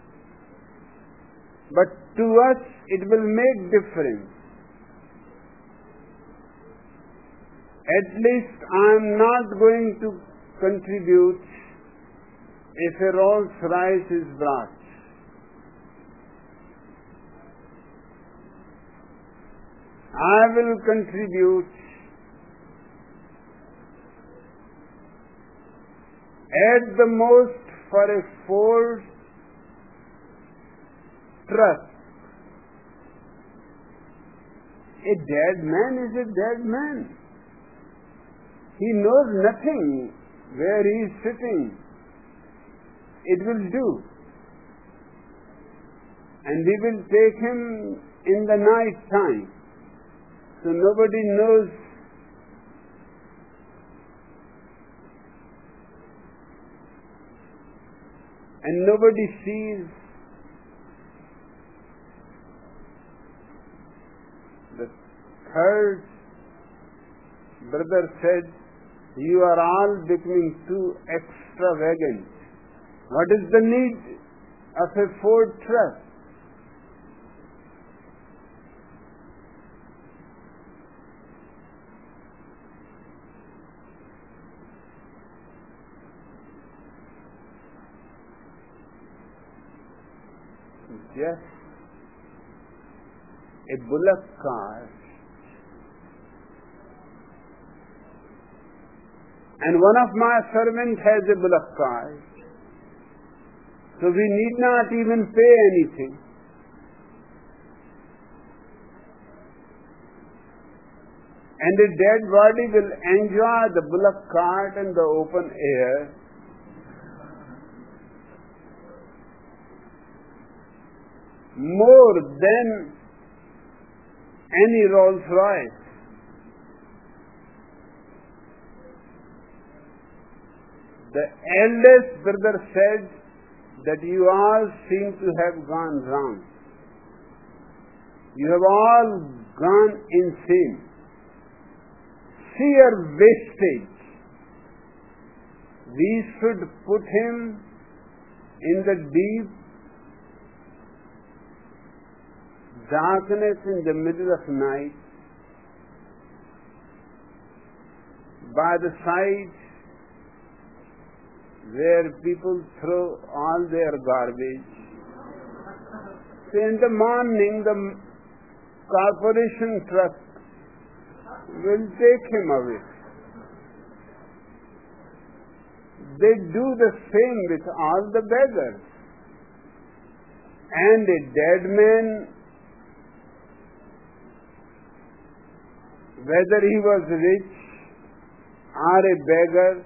S3: But to us, it will make difference. At least I am not going to contribute if a Rolls Royce is brought. I will contribute at the most for a Ford truck. A dead man is a dead man. He knows nothing where he is sitting. It will do. And we will take him in the night time, so nobody knows and nobody sees. The third brother said, "You are all becoming too extravagant. What is the need of a Ford truck?" Just a bullock cart, and one of my servants has a bullock cart, so we need not even pay anything. And a dead body will enjoy the bullock cart and the open air more than any Rolls Royce. The eldest brother said that you all seem to have gone wrong. You have all gone insane. Sheer wastage. We should put him in the deep darkness in the middle of night, by the side where people throw all their garbage. So in the morning, the corporation truck will take him away. They do the same with all the beggars. And a dead man, whether he was rich or a beggar,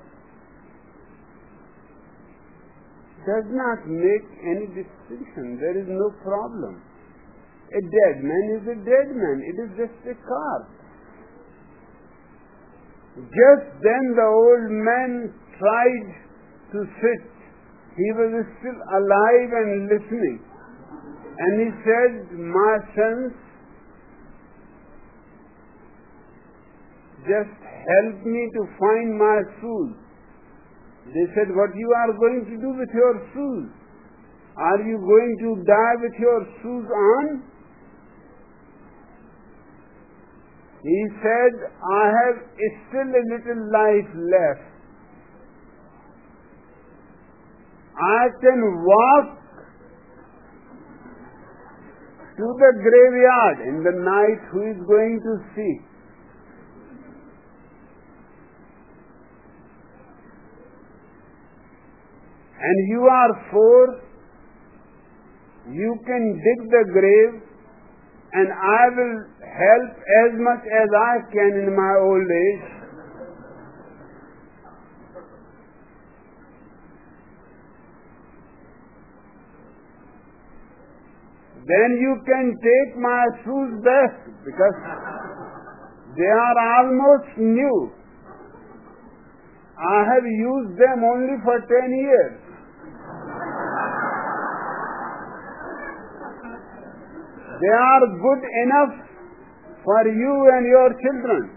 S3: does not make any distinction. There is no problem. A dead man is a dead man. It is just a car. Just then the old man tried to sit. He was still alive and listening. And he said, my sons, just help me to find my shoes. They said, what you are going to do with your shoes? Are you going to die with your shoes on? He said, I have still a little life left. I can walk to the graveyard in the night. Who is going to see? And you are four. You can dig the grave, and I will help as much as I can in my old age. Then you can take my shoes back, because they are almost new. I have used them only for ten years. They are good enough for you and your children.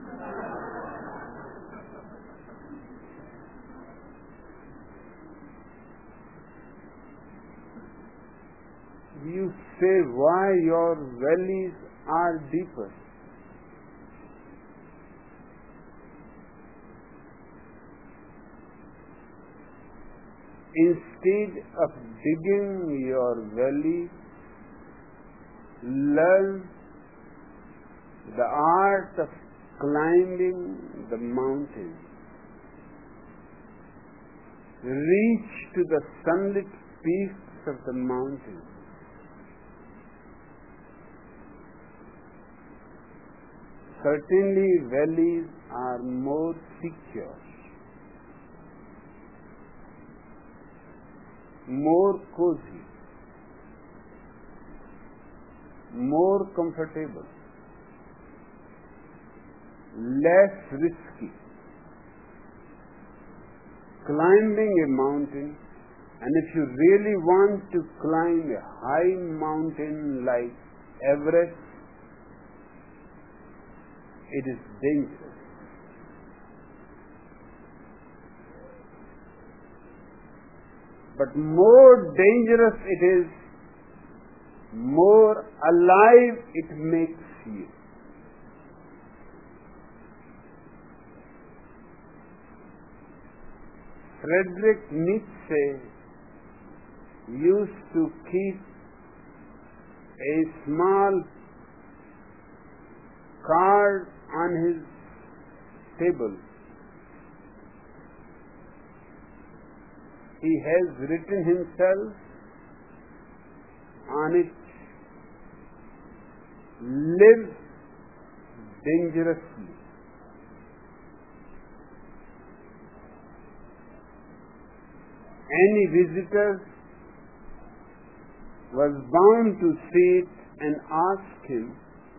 S3: You say why your valleys are deeper. Instead of digging your valley, learn the art of climbing the mountain. Reach to the sunlit peaks of the mountain. Certainly, valleys are more secure, more cozy, more comfortable, less risky. Climbing a mountain, and if you really want to climb a high mountain like Everest, it is dangerous. But more dangerous it is, more alive it makes you. Friedrich Nietzsche used to keep a small card on his table. He has written himself on it, live dangerously. Any visitor was bound to see it and ask him,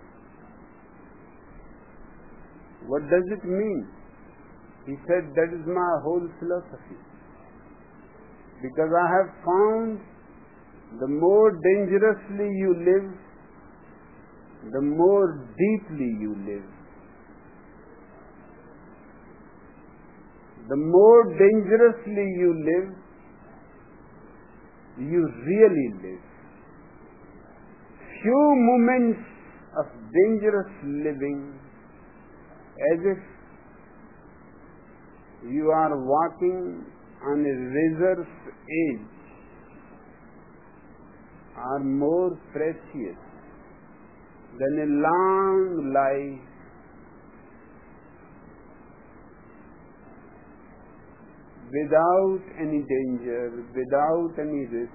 S3: what does it mean? He said, that is my whole philosophy. Because I have found the more dangerously you live, the more deeply you live. The more dangerously you live, you really live. Few moments of dangerous living, as if you are walking on a razor's edge, are more precious than a long life without any danger, without any risk,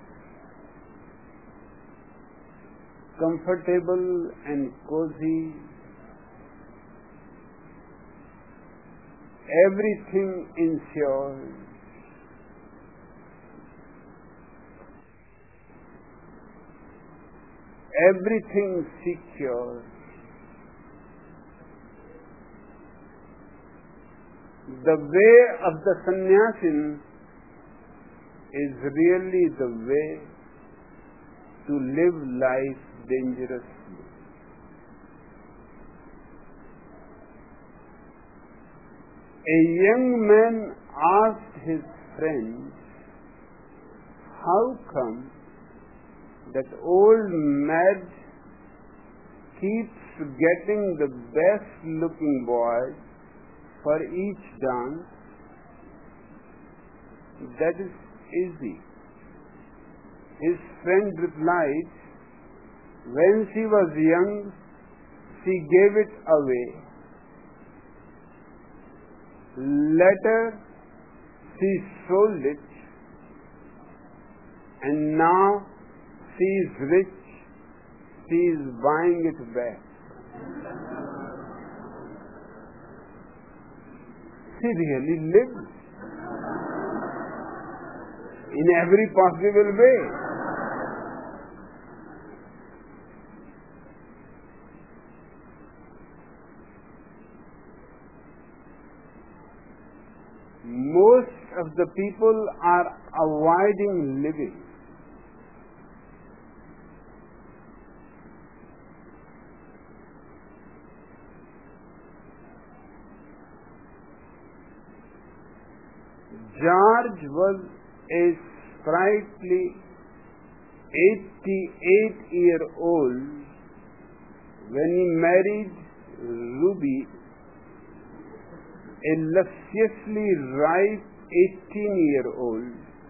S3: comfortable and cozy, everything ensured. Everything secure. The way of the sannyasin is really the way to live life dangerously. A young man asked his friends, how come that old Mad keeps getting the best looking boy for each dance? That is easy. His friend replied, when she was young, she gave it away. Later, she sold it, and now she is rich, she is buying it back. She really lived in every possible way. Most of the people are avoiding living. George was a sprightly eighty-eight-year-old when he married Ruby, a lusciously ripe eighteen-year-old.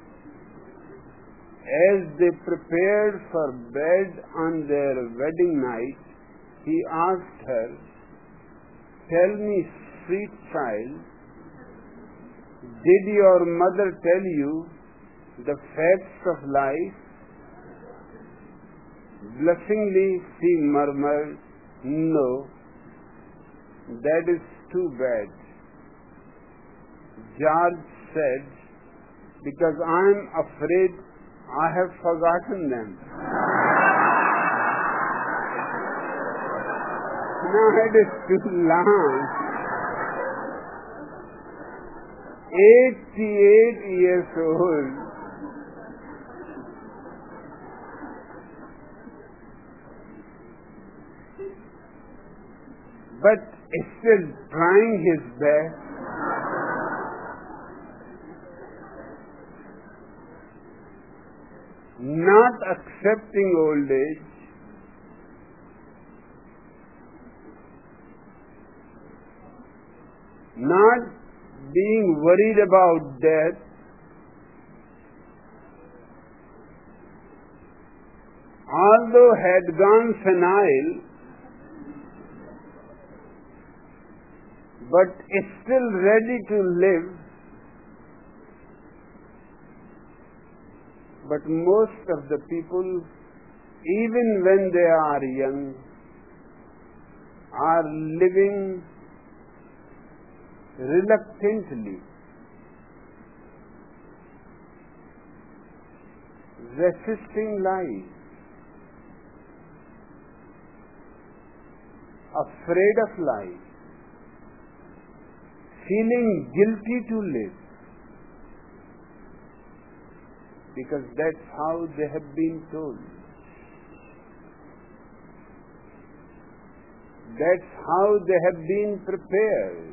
S3: As they prepared for bed on their wedding night, he asked her, tell me, sweet child, did your mother tell you the facts of life? Blushingly, she murmured, no, that is too bad. George said, because I am afraid I have forgotten them. Now it is too long. eighty-eight years old. But still trying his best. Not accepting old age. Not being worried about death. Although had gone senile, but is still ready to live. But most of the people, even when they are young, are living reluctantly, resisting life, afraid of life, feeling guilty to live, because that's how they have been told. That's how they have been prepared.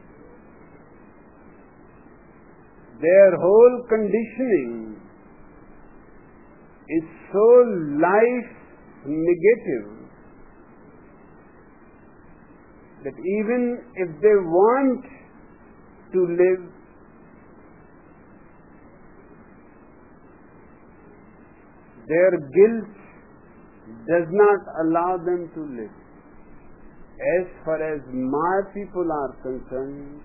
S3: Their whole conditioning is so life negative that even if they want to live, their guilt does not allow them to live. As far as my people are concerned,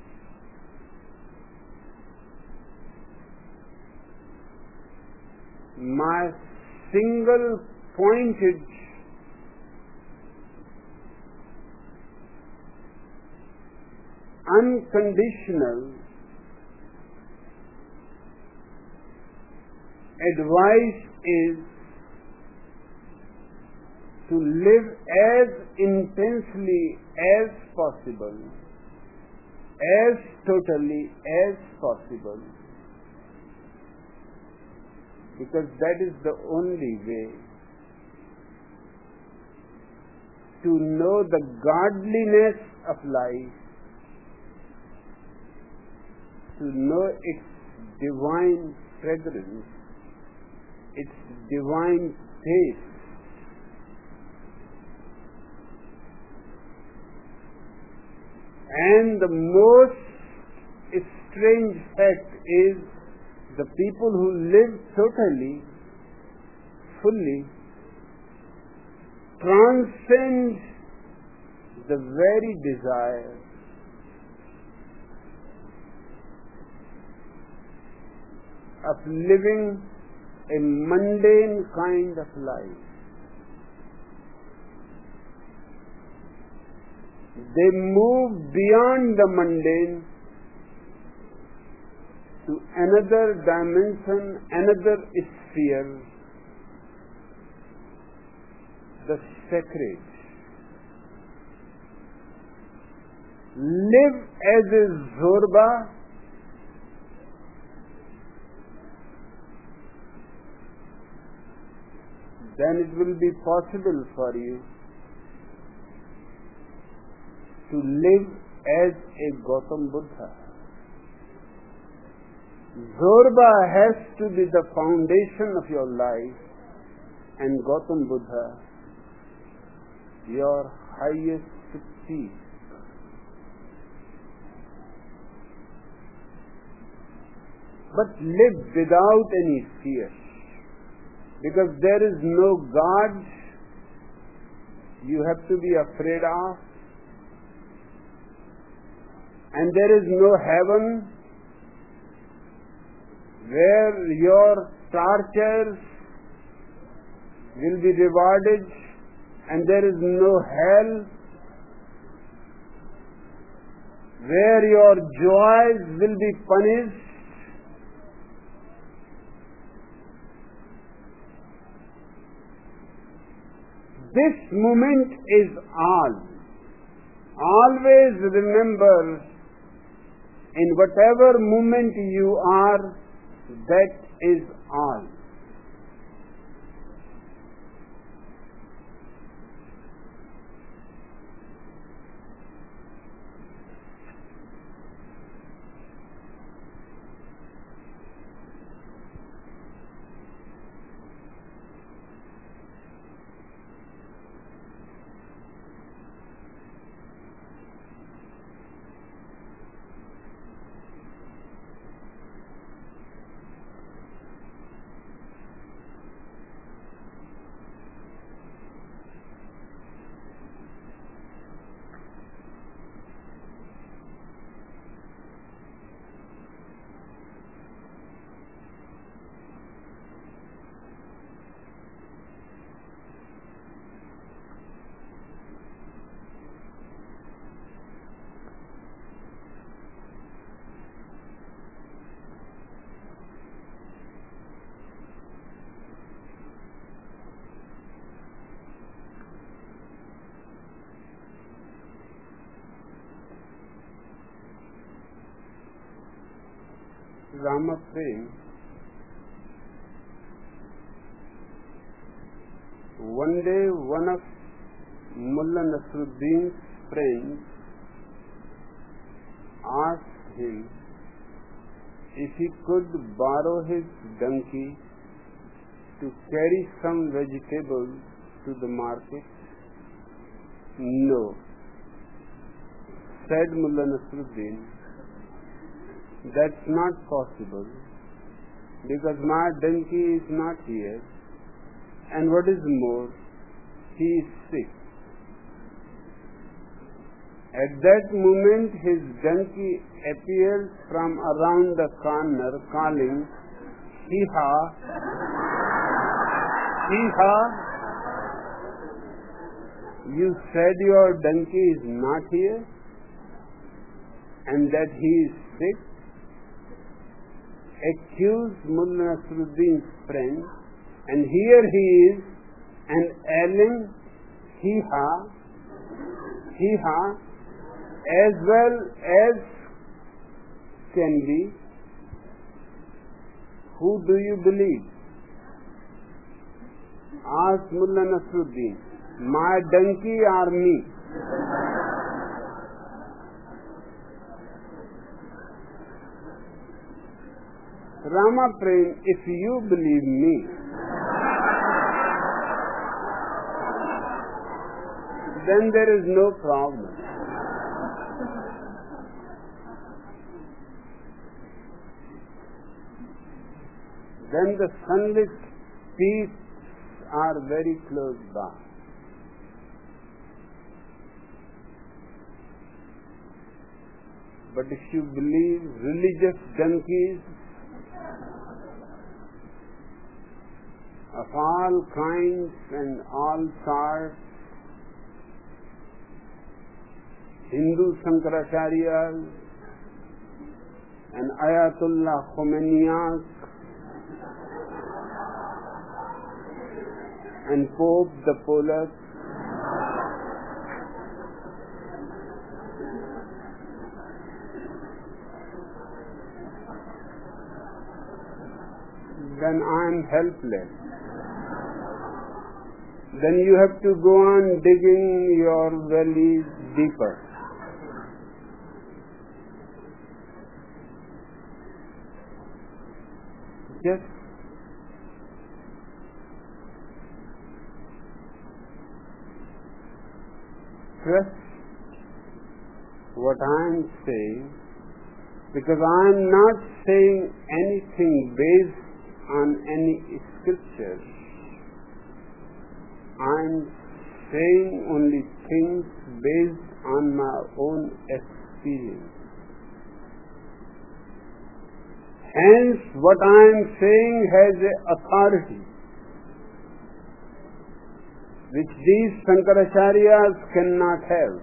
S3: my single pointed unconditional advice is to live as intensely as possible, as totally as possible, because that is the only way to know the godliness of life, to know its divine fragrance, its divine taste. And the most strange fact is the people who live totally, fully, transcend the very desire of living a mundane kind of life. They move beyond the mundane to another dimension, another sphere, the sacred. Live as a Zorba, then it will be possible for you to live as a Gautam Buddha. Zorba has to be the foundation of your life, and Gautam Buddha your highest peace. But live without any fear, because there is no God you have to be afraid of, and there is no heaven where your tortures will be rewarded, and there is no hell where your joys will be punished. This moment is all. Always remember, in whatever moment you are, that is all. Rama Prem, one day one of Mullah Nasruddin's friends asked him if he could borrow his donkey to carry some vegetables to the market. No, said Mullah Nasruddin, that's not possible, because my donkey is not here, and what is more, he is sick. At that moment his donkey appears from around the corner calling, hee-haw, hee-haw. You said your donkey is not here and that he is sick? Accused Mullah Nasruddin's friend, and here he is, an ailing hee-haw, hee-haw, as well as can be. Who do you believe? Asked Mullah Nasruddin. my donkey or me? Rama Prem, if you believe me, then there is no problem. Then the sunlit peaks are very close by. But if you believe religious donkeys of all kinds and all sorts, Hindu Shankaracharyas and Ayatollah Khomeinias and Pope the Polak, then I am helpless. Then you have to go on digging your valleys deeper. Just trust what I am saying, because I am not saying anything based on any scripture. I am saying only things based on my own experience. Hence, what I am saying has an authority which these Shankaracharyas cannot have.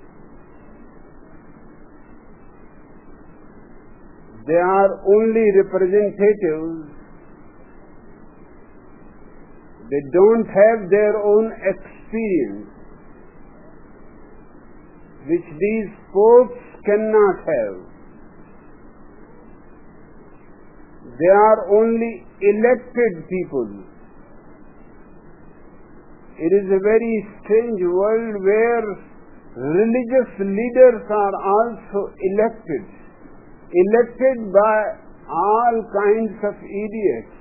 S3: They are only representatives. They don't have their own experience, which these popes cannot have. They are only elected people. It is a very strange world where religious leaders are also elected, elected by all kinds of idiots,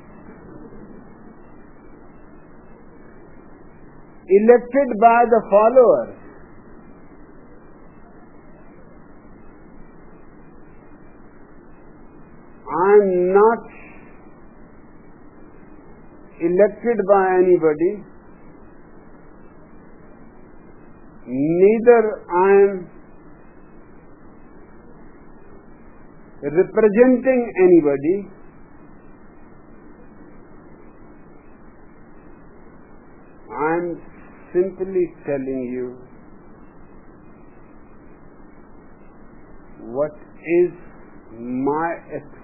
S3: elected by the followers. I am not elected by anybody, neither I am representing anybody. I am simply telling you what is my experience.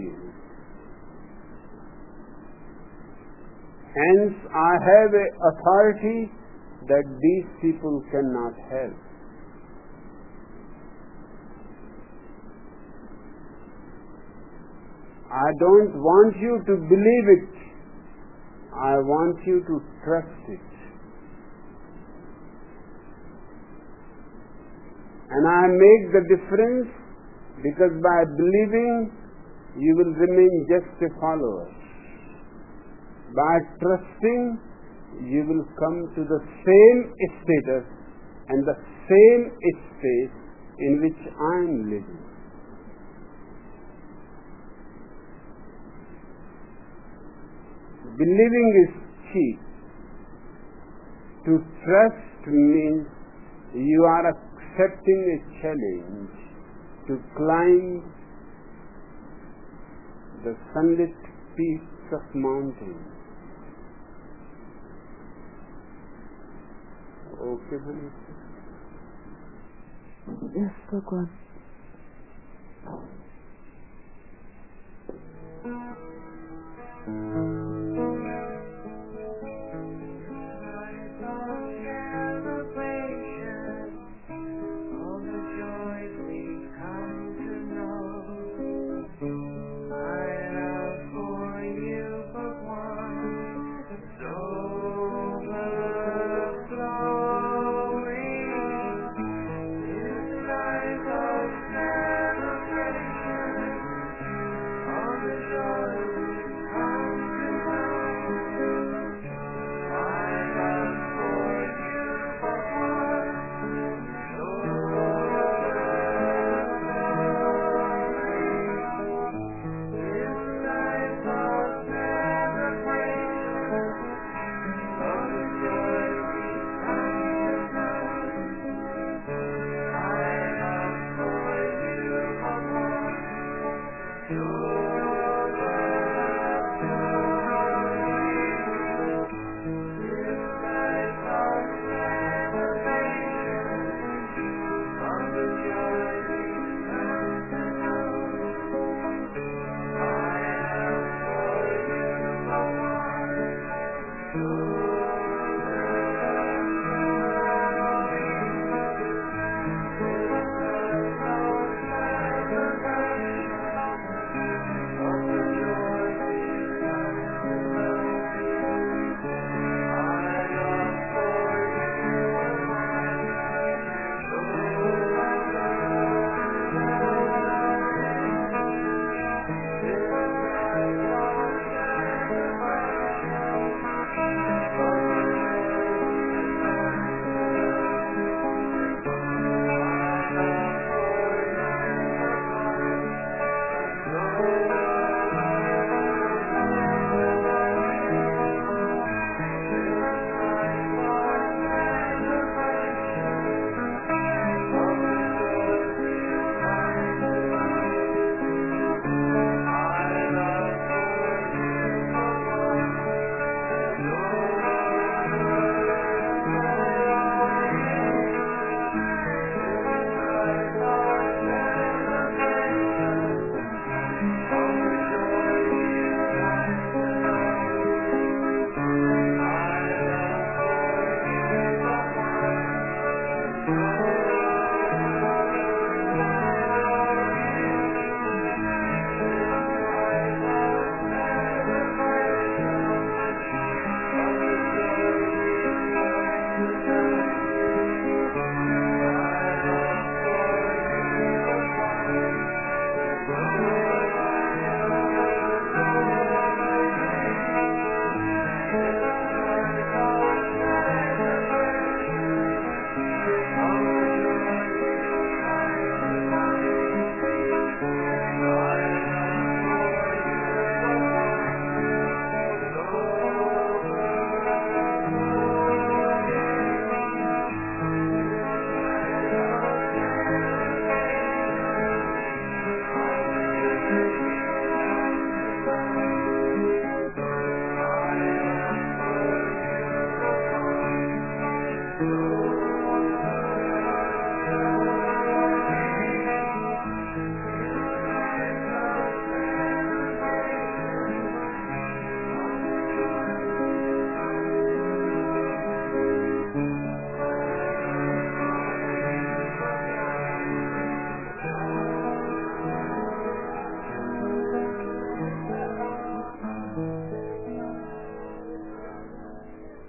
S3: Hence, I have an authority that these people cannot have. I don't want you to believe it. I want you to trust it. And I make the difference because by believing, you will remain just a follower. By trusting, you will come to the same status and the same space in which I am living. Believing is cheap. To trust means you are accepting a challenge to climb the sunlit peaks of mountains. Okay,
S2: Yes, Bhagwan.